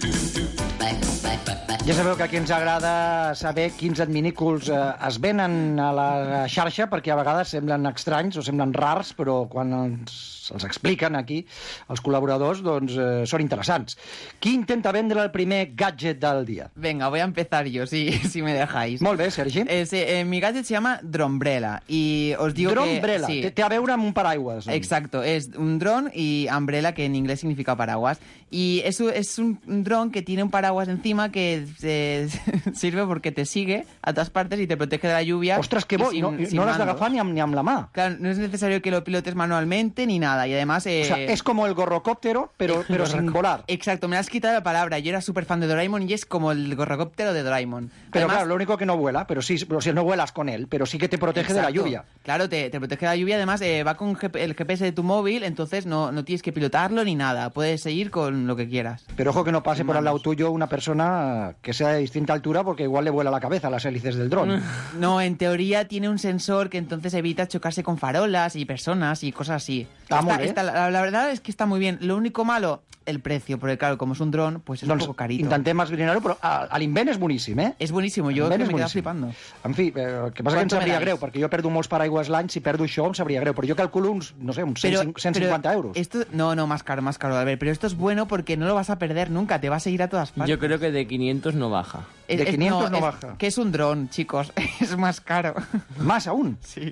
Ja sabeu que aquí ens agrada saber quins adminículs eh, es venen a la xarxa, perquè a vegades semblen estranys o semblen rars, però quan ens els expliquen aquí els col·laboradors, doncs eh, són interessants. Qui intenta vendre el primer gadget del dia? Venga, voy a empezar yo, si, si me dejáis. Molt bé, Sergi. Eh, sí, eh, mi gadget se llama Dronbrella y os digo Dronbrella, que... Sí. Té, té a veure amb un paraigües. Exacto, es un dron y umbrella, que en inglés significa paraguas. Y eso es un, un dron que tiene un paraguas encima que se, sirve porque te sigue a todas partes y te protege de la lluvia. Ostras, que bo, sin, no, sin no l'has mandos. d'agafar ni amb, ni amb la mà. Claro, no es necesario que lo pilotes manualmente ni nada. Y además... Eh... O sea, es como el gorrocóptero, pero, pero sin volar. Exacto, me has quitado la palabra. Yo era súper fan de Doraemon y es como el gorrocóptero de Doraemon. Pero además, claro, lo único que no vuela, pero sí, o sea, no vuelas con él, pero sí que te protege exacto. de la lluvia. Claro, te, te protege de la lluvia. Además, eh, va con G P el G P S de tu móvil, entonces no, no tienes que pilotarlo ni nada. Puedes seguir con lo que quieras. Pero ojo que no pase por al lado tuyo una persona que sea de distinta altura porque igual le vuela la cabeza a las hélices del dron. No, en teoría tiene un sensor que entonces evita chocarse con farolas y personas y cosas así. Ah, Está- muy bien. está- la, la verdad es que está muy bien. Lo único malo, el precio, porque claro, como es un dron, pues es Doncs un poco carito. intentem esbrinar-ho, però a, a l'invent és boníssim, eh? És boníssim, jo L'invent que és me quedo boníssim. flipando. En fi, eh, el que passa que em ¿Cuánto me sabria dais? greu, perquè jo perdo molts paraigües l'any, si perdo això em sabria greu, però jo calculo uns, no sé, uns Pero- cent cincuenta pero euros. Esto, no, no, más caro, más caro. A ver, pero esto es bueno porque no lo vas a perder nunca, te va a seguir a todas partes. Yo creo que de quinientos no baja. Es- de es- quinientos no es- baja. Que es un dron, chicos, es más caro. ¿Más aún? Sí.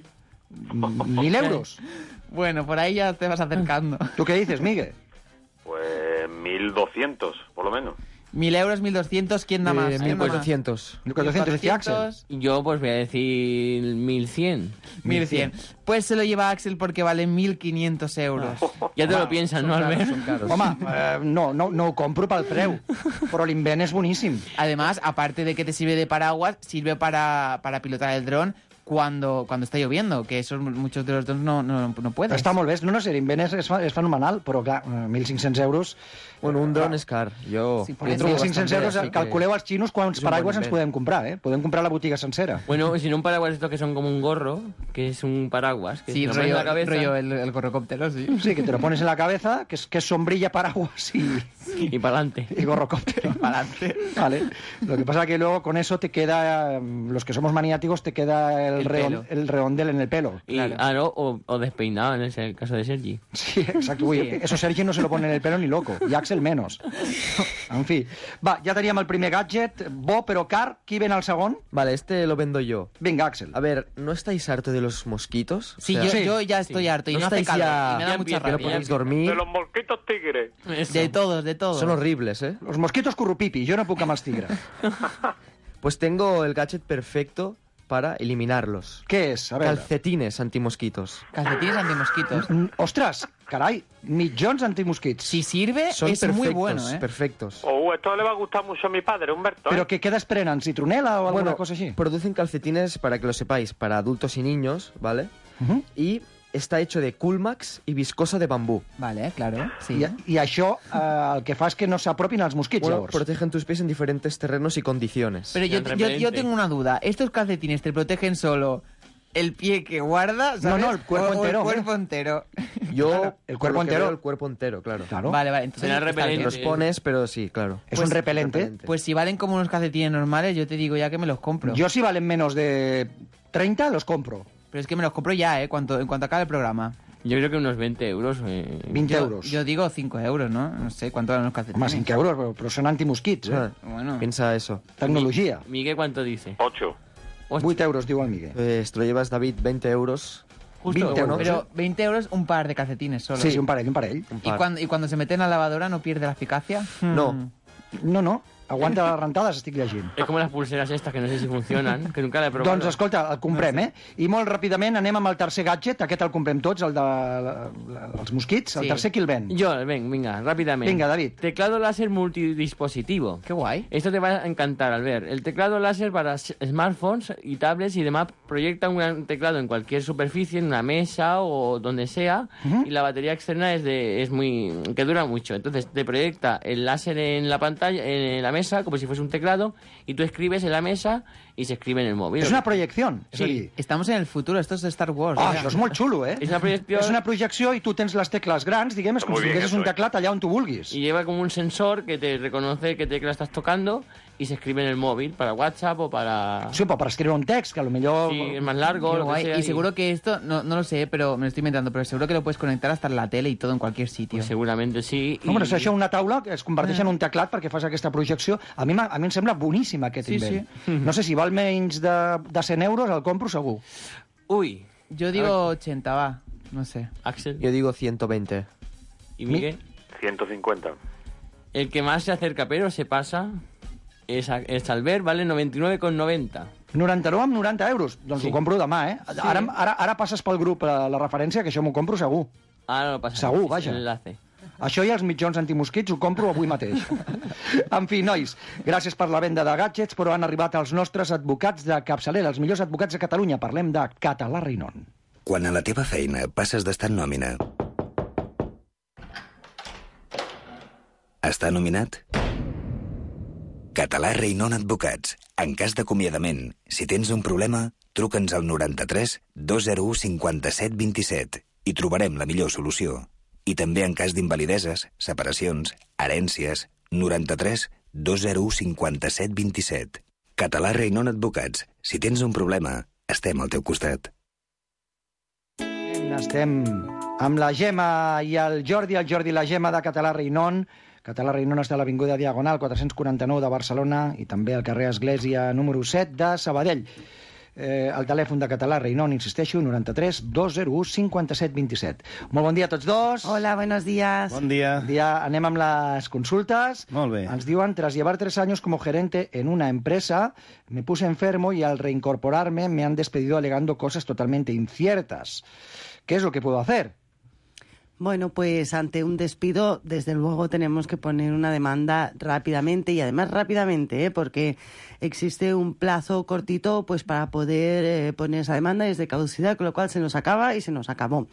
¿Mil euros? Bueno, por ahí ya te vas acercando. ¿Tú qué dices, Miguel? Pues mil doscientos, por lo menos. Mil euros, mil doscientos, ¿quién da más? Eh, ¿Quién mil da más? cuatrocientos. mil cuatrocientos, decía Axel. Yo pues voy a decir mil cien. mil cien. Pues se lo lleva Axel porque vale mil quinientos euros. Ya te lo piensas, ¿no, Albert? Home, eh, no, no, no ho compro pel preu, però l'invent és boníssim. Además, aparte de que te sirve de paraguas, sirve para, para pilotar el dron cuando, cuando está lloviendo, que esos muchos de los drones no, no, no pueden. Està molt bé, no, no sé, l'invent és, és, és fenomenal, però clar, eh, mil cinc-cents euros... Bueno, un dron és car. Jo... Sí, jo trobo mil cinc-cents bastant bé, euros, així que calculeu als xinos quants és un bon paraigües ens invent. podem comprar, eh? Podem comprar la botiga sencera. Bueno, si no un paraguas estos que son como un gorro, que es un paraguas, que Sí, se lo pones en rollo, la cabeza rollo el, el gorrocóptero, sí. Sí, que te lo pones en la cabeza, que es, que es sombrilla, paraguas y... y para adelante. Y gorrocóptero. Para adelante. Vale. Lo que pasa que luego con eso te queda, eh, los que somos maniáticos, te queda el, El reon- pelo. el redondel en el pelo. Y, ah, no, o, o despeinado, en ese el caso de Sergi. Sí, exacto. Uy, eso Sergi no se lo pone en el pelo ni loco. Y Axel menos. En fi. Va, ja teníem el primer gadget, bo però car. Qui ven el segon? Vale, este lo vendo yo. Venga, Axel. A ver, ¿no estáis harto de los mosquitos? O Sí, sea, yo, yo ya estoy harto y no, hace estáis calor. ya- Y me da ya mucha empieza, que no rabia. podéis dormir. De los mosquitos tigres. De todos, de todos. Son horribles, ¿eh? Los mosquitos currupipi. Jo no puc amb els tigres. Pues tengo el gadget perfecto para eliminarlos. ¿Qué es? A veure. Calcetines antimosquitos. Calcetines antimosquitos. Mm, Ostras, caray, mitjons antimosquits. Si sirve, Son es perfectos, muy bueno, ¿eh? perfectos. Oh, esto le va a gustar mucho a mi padre, Humberto. ¿eh? ¿Pero que queda desprenen? ¿Citronela o alguna Bueno, cosa así? producen calcetines, para que lo sepáis, para adultos y niños, ¿vale? Uh-huh. Y está hecho de Coolmax y viscosa de bambú. Vale, claro. Sí. I, I això eh, el que fa és que no s'apropin als mosquits, Bueno, llavors. protegen tus pies en diferentes terrenos y condiciones. Pero yo, yo, yo tengo una duda. ¿Estos calcetines te protegen solo el pie que guarda? ¿sabes? No, no, el cuerpo O- o entero, el cuerpo entero. Yo, el por cuerpo lo que entero. veo, el cuerpo entero, claro. Claro. Vale, vale. Entonces Será está repelente. bien. Los pones, pero sí, claro. És un repelente. Pues si valen como unos calcetines normales, yo te digo ya que me los compro. Jo, si valen menos de treinta, los compro. Pero es que me los compro ya, ¿eh? Cuanto, en cuanto acabe el programa. Yo creo que unos veinte euros. Eh. veinte Yo- euros. Yo digo cinco euros, ¿no? No sé cuánto valen los calcetines. Home, cinc euros, però, però són antimosquits, eh? Bueno. Piensa eso. Tecnologia. Miguel, ¿cuánto dice? Ocho. vuit euros, diu el Miguel. Pues te lo llevas, David, veinte euros. Justo, veinte euros, pero veinte euros un par de calcetines solo. Sí, sí, un parell, un parell. Un ¿Y par. cuando, ¿Y cuando se mete en la lavadora no pierde la eficacia? No. Hmm. No, no, aguanta les rentades, estic llegint. Es como las pulseras estas que no sé si funcionan, que nunca la he probado. Doncs escolta, el comprem, eh? I molt ràpidament anem amb el tercer gadget, aquest el comprem tots, el de la, la, els mosquits. El Sí. tercer qui el ven? Yo, ven, venga, rápidamente. Venga, David. Teclado láser multidispositivo. Qué guay. Esto te va a encantar al ver. El teclado láser para s- smartphones y tablets y demás proyecta un gran teclado en cualquier superficie, en una mesa o donde sea, y la batería externa es de es muy que dura mucho. Entonces te proyecta el láser en la pantalla, en la mesa, como si fuese un teclado, y tú escribes en la mesa y se escribe en el móvil. És una projecció. És a Sí. dir, Estamos en el futuro, esto es de Star Wars. ah, ¿eh? això és molt xulo, eh? Es una proyección És una projecció i tu tens les tecles grans, diguem, és com Muy si bien, tinguessis eso un es. teclat allà on tu vulguis. y lleva como un sensor que te reconoce qué tecla estás tocando y se escribe en el móvil para WhatsApp o para... Sí, para escribir un text, que a lo mejor... Sí, es más largo, Qué lo que guay. sea. Y seguro que esto, no, no lo sé, pero me lo estoy inventando, pero seguro que lo puedes conectar hasta en la tele y todo en cualquier sitio. Pues seguramente sí. I... No, però és això, una taula que es converteix en un teclat perquè fas aquesta projecció. A mi, a mi em sembla boníssim aquest Sí, invent. sí. No sé si val menys de, de cent euros, el compro segur. Uy. Yo digo ochenta, va. No sé. Axel. Yo digo ciento veinte. ¿Y Miguel? ciento cincuenta. El que más se acerca pero se pasa es, a, es Albert, vale noventa y nueve con noventa. noranta-nou amb noranta euros. Doncs Sí. ho compro demà, eh? Sí. Ara, ara, ara passes pel grup la, la referència, que això m'ho compro segur. Ara no passa. Segur, vaja. L'enlace. Això i els mitjons antimosquits ho compro avui mateix. En fi, nois, gràcies per la venda de gadgets, però han arribat els nostres advocats de capçalera, els millors advocats de Catalunya. Parlem de Català Reinon. Quan a la teva feina passes d'estar en nòmina a estar nominat? Català Reinon Advocats. En cas d'acomiadament, si tens un problema, truca'ns al noranta-tres dos zero u cinquanta-set vint-i-set i trobarem la millor solució. I també en cas d'invalideses, separacions, herències, noranta-tres dos zero u cinquanta-set vint-i-set. Català Reinon Advocats. Si tens un problema, estem al teu costat. Estem amb la Gemma i el Jordi, el Jordi i la Gemma de Català Reinon. Català Reinon està a l'Avinguda Diagonal quatre-cents quaranta-nou de Barcelona i també al carrer Església número set de Sabadell. Eh, el telèfon de Català Reinon, insisteixo, noranta-tres dos zero u cinquanta-set vint-i-set. Molt bon dia a tots dos. Hola, buenos días. Bon dia. Bon dia. Anem amb les consultes. Molt bé. Ens diuen, tras llevar tres años como gerente en una empresa, me puse enfermo y al reincorporarme me han despedido alegando cosas totalmente inciertas. ¿Qué es lo que puedo hacer? Bueno, pues ante un despido, desde luego tenemos que poner una demanda rápidamente y además rápidamente, ¿eh? Porque existe un plazo cortito pues para poder eh, poner esa demanda, es de caducidad, con lo cual se nos acaba y se nos acabó.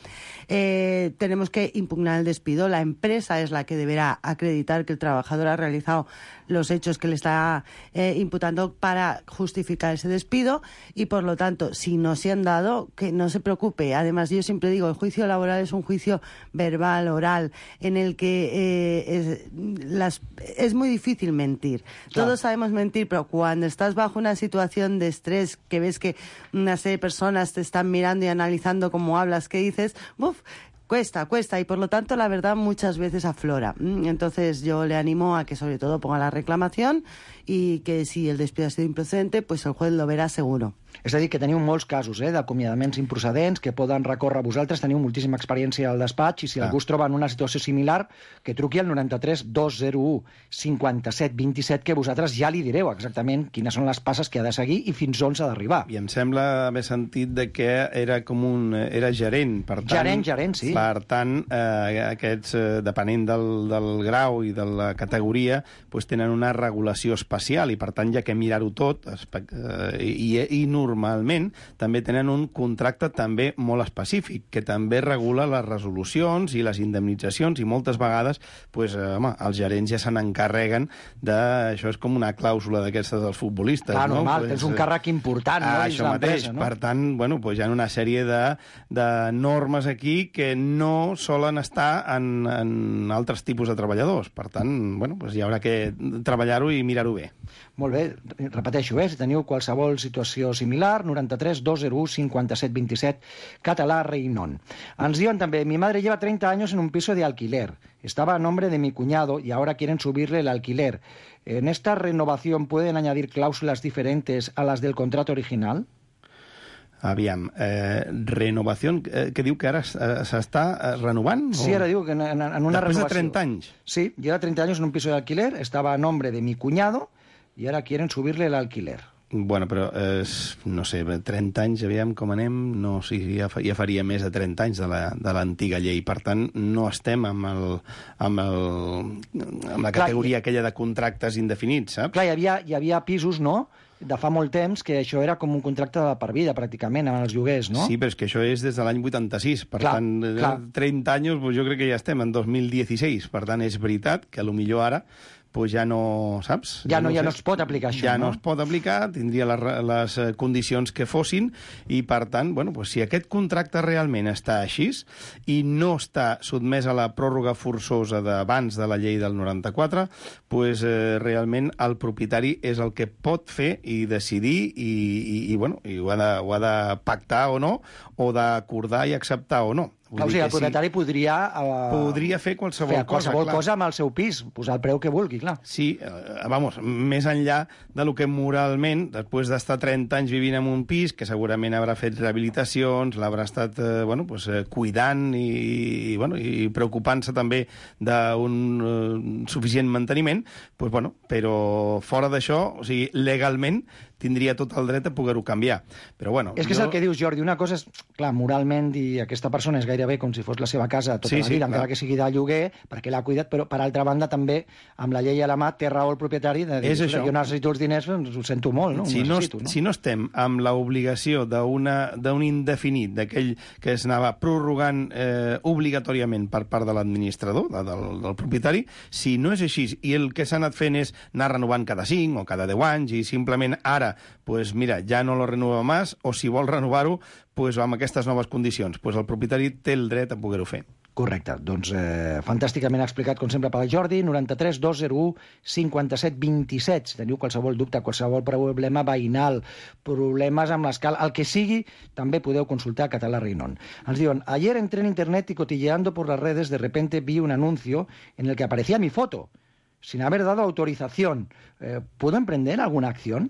Eh, tenemos que impugnar el despido. La empresa es la que deberá acreditar que el trabajador ha realizado los hechos que le está eh, imputando para justificar ese despido y, por lo tanto, si no se han dado, que no se preocupe. Además, yo siempre digo, el juicio laboral es un juicio verbal, oral, en el que eh, es, las, es muy difícil mentir. Claro. Todos sabemos mentir, pero cuando estás bajo una situación de estrés, que ves que una serie de personas te están mirando y analizando cómo hablas, qué dices, ¡buf!, cuesta, cuesta, y por lo tanto la verdad muchas veces aflora. Entonces yo le animo a que sobre todo ponga la reclamación y que si el despido ha sido improcedente, pues el juez lo verá seguro. És a dir, que teniu molts casos eh, d'acomiadaments improcedents que poden recórrer. Vosaltres teniu moltíssima experiència al despatx i si ah. algú es troba en una situació similar, que truqui al noranta-tres dos zero u cinquanta-set vint-i-set, que vosaltres ja li direu exactament quines són les passes que ha de seguir i fins on s'ha d'arribar. I em sembla haver sentit de que era com un... era gerent, per tant... Gerent, gerent, sí. Per tant, eh, aquests, eh, depenent del, del grau i de la categoria, pues, tenen una regulació especial i, per tant, ja que mirar-ho tot, eh, i, i normalment també tenen un contracte també molt específic, que també regula les resolucions i les indemnitzacions, i moltes vegades pues, eh, home, els gerents ja se n'encarreguen de... Això és com una clàusula d'aquestes dels futbolistes. Clar, no? normal, pues, tens un càrrec important, no? Ah, això mateix. No? Per tant, bueno, pues, hi ha una sèrie de, de normes aquí que no solen estar en, en altres tipus de treballadors. Per tant, bueno, pues, hi haurà que treballar-ho i mirar-ho bé. Molt bé, repeteixo, eh? Si teniu qualsevol situació similar, noranta-tres dos zero u cinquanta-set vint-i-set, Català Reinon. Ens diuen també, mi madre lleva treinta años en un piso de alquiler. Estaba a nombre de mi cuñado y ahora quieren subirle el alquiler. ¿En esta renovación pueden añadir cláusulas diferentes a las del contrato original? Aviam, eh, renovació, eh, que diu que ara s'està eh, renovant? Sí, ara diu que en, en una Després renovació. de trenta anys? Sí, lleva treinta años en un piso de alquiler, estaba a nombre de mi cuñado y ahora quieren subirle el alquiler. Bueno, però, eh, no sé, trenta anys, aviam com anem, no, sí, ja, fa, ja faria més de trenta anys de l'antiga llei. Per tant, no estem amb, el, amb, el, amb la categoria Clar, aquella de contractes indefinits, saps? Clar, hi havia, hi havia pisos, no?, de fa molt temps, que això era com un contracte de per vida, pràcticament, amb els lloguers, no? Sí, però és que això és des de l'any vuitanta-sis. Per clar, tant, clar. trenta anys, pues, jo crec que ja estem en dos mil dieciséis. Per tant, és veritat que potser ara pues ja no, saps? Ja no, ja sé. no es pot aplicar això, ja no? no es pot aplicar, tindria les, les eh, condicions que fossin, i per tant, bueno, pues, si aquest contracte realment està així i no està sotmès a la pròrroga forçosa d'abans de la llei del noranta-quatre, pues, eh, realment el propietari és el que pot fer i decidir i, i, i, bueno, i ho ha de, ho ha de pactar o no, o d'acordar i acceptar o no. Clar, o sigui, el propietari sí, podria... Uh, podria fer qualsevol, fer qualsevol cosa, cosa amb el seu pis, posar el preu que vulgui, clar. Sí, eh, vamos, més enllà de lo que moralment, després d'estar trenta anys vivint en un pis, que segurament haurà fet rehabilitacions, l'haurà estat eh, bueno, pues, eh, cuidant i, i, bueno, i preocupant-se també d'un eh, suficient manteniment, pues, bueno, però fora d'això, o sigui, legalment tindria tot el dret a poder-ho canviar. Però, bueno, és que jo... és el que dius, Jordi. Una cosa és, clar, moralment, i aquesta persona és gairebé com si fos la seva casa tota sí, la vida, sí, encara que sigui de lloguer, perquè l'ha cuidat, però, per altra banda, també, amb la llei a la mà, té raó el propietari de dir, jo necessito els diners, doncs ho sento molt, no? Si no, necessito, no? si no estem amb l'obligació d'un indefinit, d'aquell que es anava prorrogant eh, obligatòriament per part de l'administrador, de, del, del propietari, si no és així, i el que s'ha anat fent és anar renovant cada cinc o cada deu anys, i simplement ara pues mira, ja no lo renueva más, o si vol renovar-ho, pues amb aquestes noves condicions, pues el propietari té el dret a poder-ho fer. Correcte. Doncs eh, fantàsticament explicat, com sempre, pel Jordi. noranta-tres dos zero u cinquanta-set vint-i-set. Si teniu qualsevol dubte, qualsevol problema veïnal, problemes amb l'escala, el que sigui, també podeu consultar a Català Reinon. Ens diuen, ayer entré en internet y cotilleando por las redes, de repente vi un anuncio en el que aparecía mi foto, sin haber dado autorización. Eh, ¿Puedo emprender alguna acción?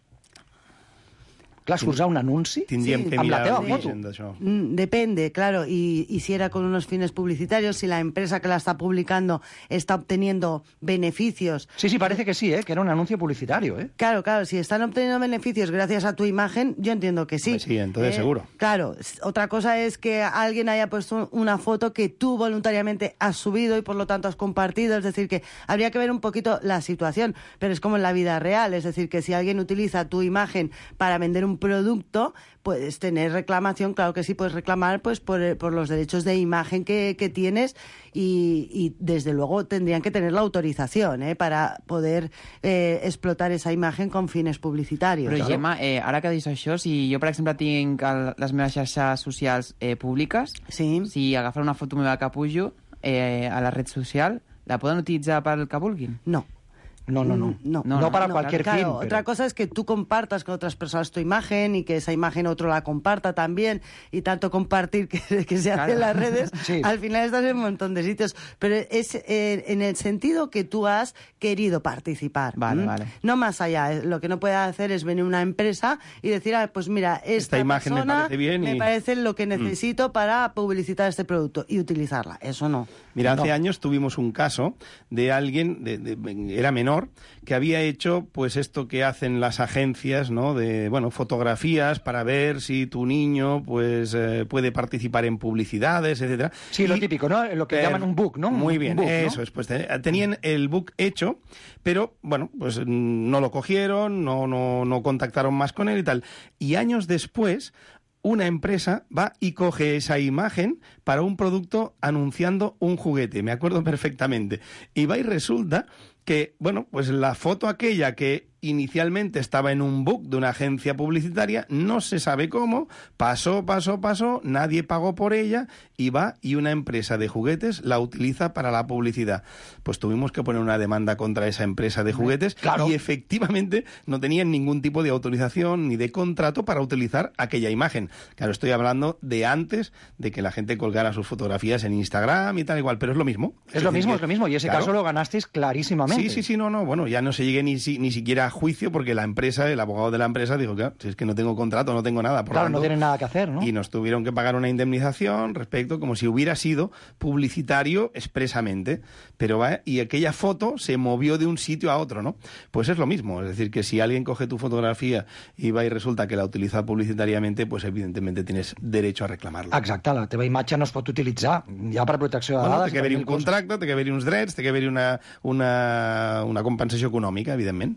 Clar, surts a un anunci Tindríem sí, que amb la mirar teva foto. d'això. Depende, claro, y, y si era con unos fines publicitarios, si la empresa que la está publicando está obteniendo beneficios. Sí, sí, parece que sí, ¿eh? Que era un anuncio publicitario, ¿eh? Claro, claro, si están obteniendo beneficios gracias a tu imagen, yo entiendo que sí. Sí, entonces eh, seguro. Claro, otra cosa es que alguien haya puesto una foto que tú voluntariamente has subido y por lo tanto has compartido, es decir, que habría que ver un poquito la situación, pero es como en la vida real, es decir, que si alguien utiliza tu imagen para vender un producto, puedes tener reclamación, claro que sí, puedes reclamar pues por, por los derechos de imagen que, que tienes y, y desde luego tendrían que tener la autorización eh, para poder eh, explotar esa imagen con fines publicitarios. Però, Gemma, eh, ara que dius això, si jo, per exemple, tinc el, les meves xarxes socials eh, públiques, sí. si agafar una foto meva que pujo eh, a la red social, la poden utilitzar pel que vulguin? No. No, no, no. No, no, no para no, cualquier claro, fin. Claro. Pero... Otra cosa es que tú compartas con otras personas tu imagen y que esa imagen otro la comparta también y tanto compartir que, que se claro. hace en las redes, sí. Al final estás en un montón de sitios. Pero es eh, en el sentido que tú has querido participar. Vale, ¿m? vale. No más allá. Lo que no puede hacer es venir una empresa y decir, ah, pues mira, esta, esta imagen me parece bien me y... parece lo que necesito mm. para publicitar este producto y utilizarla. Eso no. Mira, no. hace años tuvimos un caso de alguien, de, de, era menor, que había hecho pues esto que hacen las agencias, ¿no? De, bueno, fotografías para ver si tu niño pues eh, puede participar en publicidades, etcétera. Sí, y, lo típico, ¿no? Lo que eh, llaman un book, ¿no? Muy bien, book, eso ¿no? es. Pues tenían el book hecho, pero bueno, pues no lo cogieron, no, no, no contactaron más con él y tal. Y años después, una empresa va y coge esa imagen para un producto anunciando un juguete, me acuerdo perfectamente. Y va y resulta que, bueno, pues la foto aquella que inicialmente estaba en un book de una agencia publicitaria, no se sabe cómo, pasó, pasó, pasó, nadie pagó por ella y va y una empresa de juguetes la utiliza para la publicidad. Pues tuvimos que poner una demanda contra esa empresa de juguetes claro. Y efectivamente no tenían ningún tipo de autorización ni de contrato para utilizar aquella imagen. Claro, estoy hablando de antes de que la gente colgara sus fotografías en Instagram y tal igual, pero es lo mismo. Es, es lo mismo, que, es lo mismo, y ese claro. caso lo ganasteis clarísimamente. Sí, sí, sí, no, no, bueno, ya no se llegue ni, ni siquiera a juicio porque la empresa, el abogado de la empresa dijo que si es que no tengo contrato, no tengo nada. Por claro, tanto, no tienen nada que hacer, ¿no? Y nos tuvieron que pagar una indemnización respecto, como si hubiera sido publicitario expresamente. Pero va, y aquella foto se movió de un sitio a otro, ¿no? Pues es lo mismo, es decir, que si alguien coge tu fotografía y va y resulta que la utiliza publicitariamente, pues evidentemente tienes derecho a reclamarlo. Exacte, la teva imatge no es pot utilitzar ja per protecció de bueno, dades. Té que haver-hi un contracte, té que haver-hi uns drets, té que haver-hi una, una, una compensació econòmica, evidentment. És així,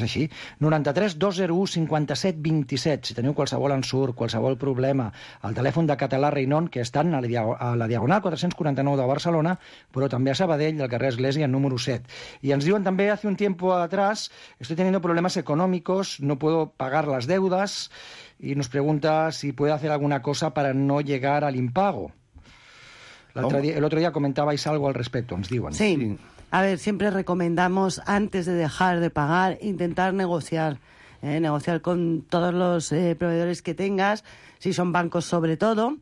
és així. noranta-tres dos zero u cinquanta-set vint-i-set. Si teniu qualsevol ensurt, qualsevol problema, el telèfon de Català Reinon, que estan a la, diago a la Diagonal quatre-cents quaranta-nou de Barcelona, però també a Sabadell, al carrer Església, número set. Y ens diuen també, hace un tiempo atrás, estoy teniendo problemas económicos, no puedo pagar las deudas, y nos pregunta si puede hacer alguna cosa para no llegar al impago. El otro, día, el otro día comentabais algo al respecto, nos digan. Sí. sí. A ver, siempre recomendamos, antes de dejar de pagar, intentar negociar. Eh, negociar con todos los eh, proveedores que tengas, si son bancos sobre todo.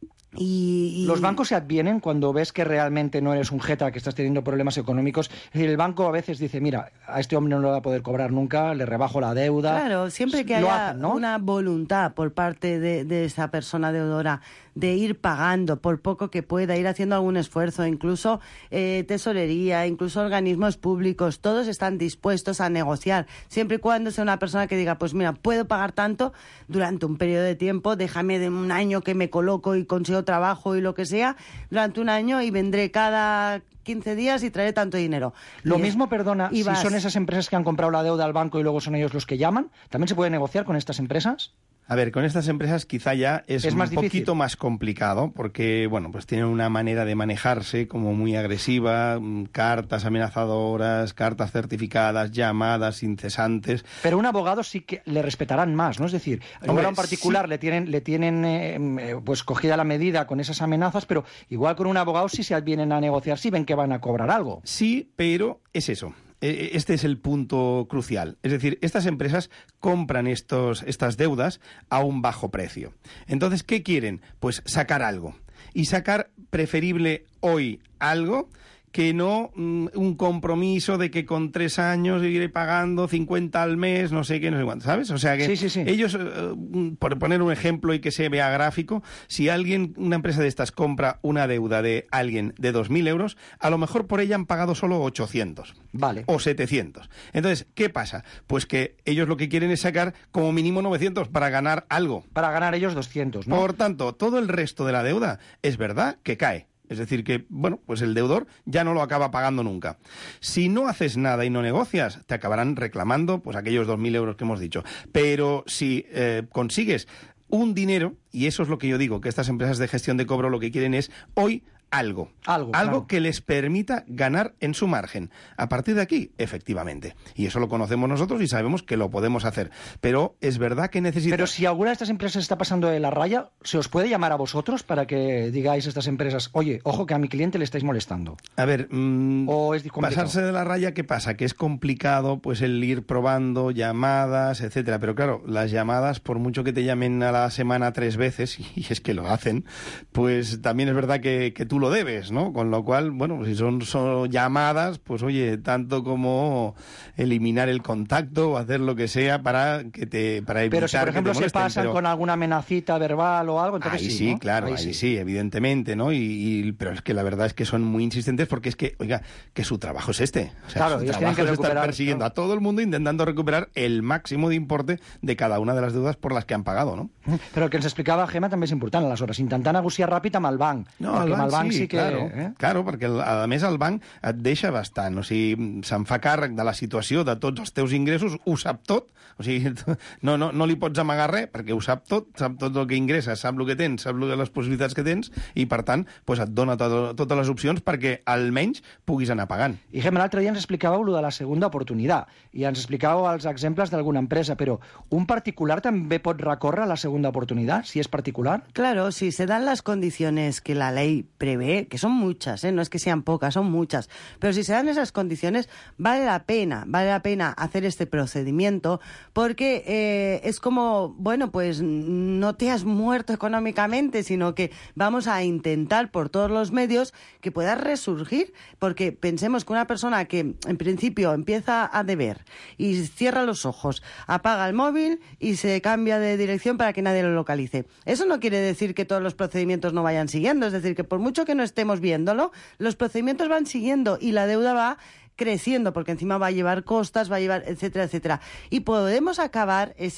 Y, y... Los bancos se advienen cuando ves que realmente no eres un jeta, que estás teniendo problemas económicos. Es decir, el banco a veces dice, mira, a este hombre no lo va a poder cobrar nunca, le rebajo la deuda. Claro, siempre que haya hacen, ¿no? una voluntad por parte de, de esa persona deudora de ir pagando por poco que pueda, ir haciendo algún esfuerzo, incluso eh, tesorería, incluso organismos públicos, todos están dispuestos a negociar, siempre y cuando sea una persona que diga, pues mira, puedo pagar tanto durante un periodo de tiempo, déjame de un año que me coloco y consigo trabajo y lo que sea, durante un año y vendré cada quince días y traeré tanto dinero. Lo y mismo, es, perdona, si vas... son esas empresas que han comprado la deuda al banco y luego son ellos los que llaman, ¿también se puede negociar con estas empresas? A ver, con estas empresas quizá ya es, es un más poquito más complicado porque, bueno, pues tienen una manera de manejarse como muy agresiva, cartas amenazadoras, cartas certificadas, llamadas incesantes. Pero un abogado sí que le respetarán más, ¿no? Es decir, igual a un particular sí. le tienen, le tienen eh, pues cogida la medida con esas amenazas, pero igual con un abogado sí se vienen a negociar, sí ven que van a cobrar algo. Sí, pero es eso. Este es el punto crucial. Es decir, estas empresas compran estos, estas deudas a un bajo precio. Entonces, ¿qué quieren? Pues sacar algo. Y sacar preferible hoy algo que no mm, un compromiso de que con tres años iré pagando cincuenta al mes, no sé qué, no sé cuánto, ¿sabes? O sea que sí, sí, sí. ellos, eh, por poner un ejemplo y que se vea gráfico, si alguien, una empresa de estas compra una deuda de alguien de dos mil euros, a lo mejor por ella han pagado solo ochocientos. Vale. O setecientos. Entonces, ¿qué pasa? Pues que ellos lo que quieren es sacar como mínimo novecientos para ganar algo. Para ganar ellos doscientos, ¿no? Por tanto, todo el resto de la deuda es verdad que cae. Es decir que, bueno, pues el deudor ya no lo acaba pagando nunca. Si no haces nada y no negocias, te acabarán reclamando pues aquellos dos mil euros que hemos dicho. Pero si eh, consigues un dinero, y eso es lo que yo digo, que estas empresas de gestión de cobro lo que quieren es hoy algo. Algo, algo claro. que les permita ganar en su margen. A partir de aquí, efectivamente. Y eso lo conocemos nosotros y sabemos que lo podemos hacer. Pero es verdad que necesita... Pero si alguna de estas empresas está pasando de la raya, ¿se os puede llamar a vosotros para que digáis a estas empresas, oye, ojo que a mi cliente le estáis molestando? A ver, mmm, ¿O es pasarse de la raya, ¿qué pasa? Que es complicado pues el ir probando llamadas, etcétera. Pero claro, las llamadas, por mucho que te llamen a la semana tres veces, y es que lo hacen, pues también es verdad que, que tú lo debes, ¿no? Con lo cual, bueno, si son solo llamadas, pues oye, tanto como eliminar el contacto o hacer lo que sea para que te para evitar. Pero si, por ejemplo, que te molesten, se pasan pero... con alguna amenacita verbal o algo, entonces ahí sí, sí, ¿no? claro, ahí, ahí sí. sí, evidentemente, ¿no? Y, y pero es que la verdad es que son muy insistentes porque es que, oiga, que su trabajo es este. O sea, claro, su ellos trabajo tienen que es estar recuperar, persiguiendo claro. a todo el mundo intentando recuperar el máximo de importe de cada una de las deudas por las que han pagado, ¿no? Però el que ens explicava Gemma també és important, aleshores, intentar negociar ràpid amb el banc. No, perquè el banc, amb el banc sí, sí que... claro, eh? claro, perquè a més el banc et deixa bastant, o sigui, se'n fa càrrec de la situació de tots els teus ingressos, ho sap tot, o sigui, no, no, no li pots amagar res, perquè ho sap tot, sap tot el que ingresses, sap el que tens, sap les possibilitats que tens, i per tant, pues et dona to totes les opcions perquè almenys puguis anar pagant. I Gemma, l'altre dia ens explicàveu lo de la segunda oportunitat, i ens explicàveu els exemples d'alguna empresa, però un particular també pot recórrer a la segunda oportunitat, si es particular? Claro, si se dan las condiciones que la ley prevé, que son muchas, ¿eh? No es que sean pocas, son muchas, pero si se dan esas condiciones, vale la pena, vale la pena hacer este procedimiento, porque eh, es como, bueno, pues no te has muerto económicamente, sino que vamos a intentar por todos los medios que puedas resurgir, porque pensemos que una persona que en principio empieza a deber y cierra los ojos, apaga el móvil y se cambia de dirección para que nadie lo localice. Eso no quiere decir que todos los procedimientos no vayan siguiendo, es decir, que por mucho que no estemos viéndolo, los procedimientos van siguiendo y la deuda va creciendo, porque encima va a llevar costas, va a llevar, etcétera, etcétera. Y podemos acabar ese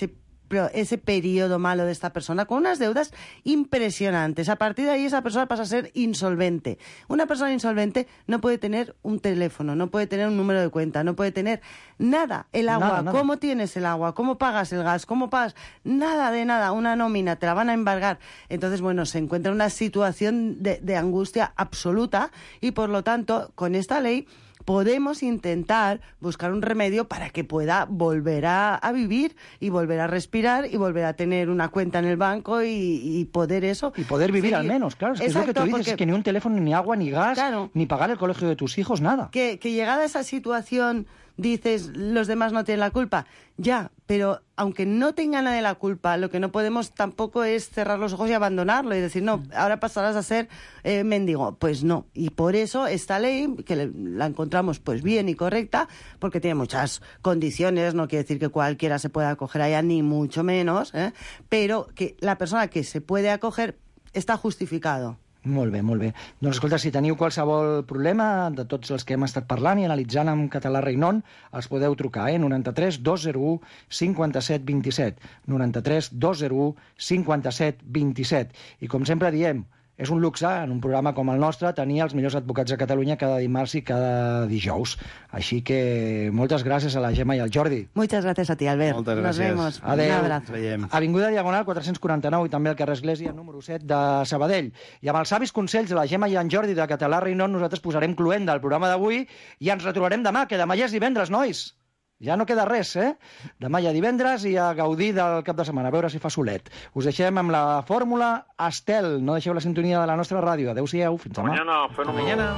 ese periodo malo de esta persona con unas deudas impresionantes. A partir de ahí esa persona pasa a ser insolvente. Una persona insolvente no puede tener un teléfono, no puede tener un número de cuenta, no puede tener nada. El agua, Nada, nada. ¿cómo tienes el agua? ¿Cómo pagas el gas? ¿Cómo pagas? Nada de nada. Una nómina, te la van a embargar. Entonces, bueno, se encuentra en una situación de, de angustia absoluta y, por lo tanto, con esta ley podemos intentar buscar un remedio para que pueda volver a, a vivir y volver a respirar y volver a tener una cuenta en el banco y, y poder eso. Y poder vivir Sí. al menos, claro. Es que Exacto, es lo que tú dices, porque- es que ni un teléfono, ni agua, ni gas, Claro. ni pagar el colegio de tus hijos, nada. Que, que llegada a esa situación dices, los demás no tienen la culpa. Ya, pero aunque no tenga nadie la culpa, lo que no podemos tampoco es cerrar los ojos y abandonarlo y decir, no, ahora pasarás a ser eh, mendigo. Pues no. Y por eso esta ley, que le- la encontramos pues bien y correcta, porque tiene muchas condiciones, no quiere decir que cualquiera se pueda acoger a ella, ni mucho menos, ¿eh? Pero que la persona que se puede acoger está justificado. Molt bé, molt bé. Doncs escolta, si teniu qualsevol problema de tots els que hem estat parlant i analitzant amb català Reinon, els podeu trucar, eh? noranta-tres dos zero u cinquanta-set vint-i-set. noranta-tres dos zero u cinquanta-set vint-i-set. I com sempre diem, és un luxe en un programa com el nostre tenir els millors advocats de Catalunya cada dimarts i cada dijous. Així que moltes gràcies a la Gemma i al Jordi. Muchas gracias a ti, Albert. Moltes Nos gràcies. vemos. Adéu. Un abrazo. Avinguda Diagonal quatre-cents quaranta-nou i també al carrer Església número set de Sabadell. I amb els savis consells de la Gemma i en Jordi de Català Reinon nosaltres posarem cluent del programa d'avui i ens retrobarem demà, que demà ja és divendres, nois. Ja no queda res, eh? Demà ja divendres i a gaudir del cap de setmana, a veure si fa solet. Us deixem amb la fórmula Estel. No deixeu la sintonia de la nostra ràdio. Adéu-siau, fins demà. Mañana, fenómeno.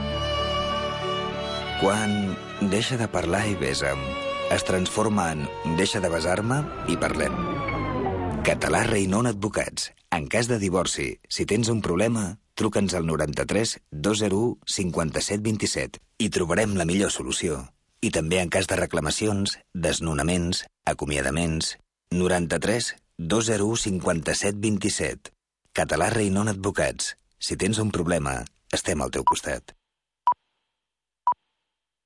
Quan deixa de parlar i besa'm, es transforma en deixa de besar-me i parlem. Català Reinon Advocats. En cas de divorci, si tens un problema, truca'ns al noranta-tres dos zero u cinquanta-set vint-i-set i trobarem la millor solució. I també en cas de reclamacions, desnonaments, acomiadaments, noranta-tres dos zero u cinquanta-set vint-i-set. Català Reinon Advocats. Si tens un problema, estem al teu costat.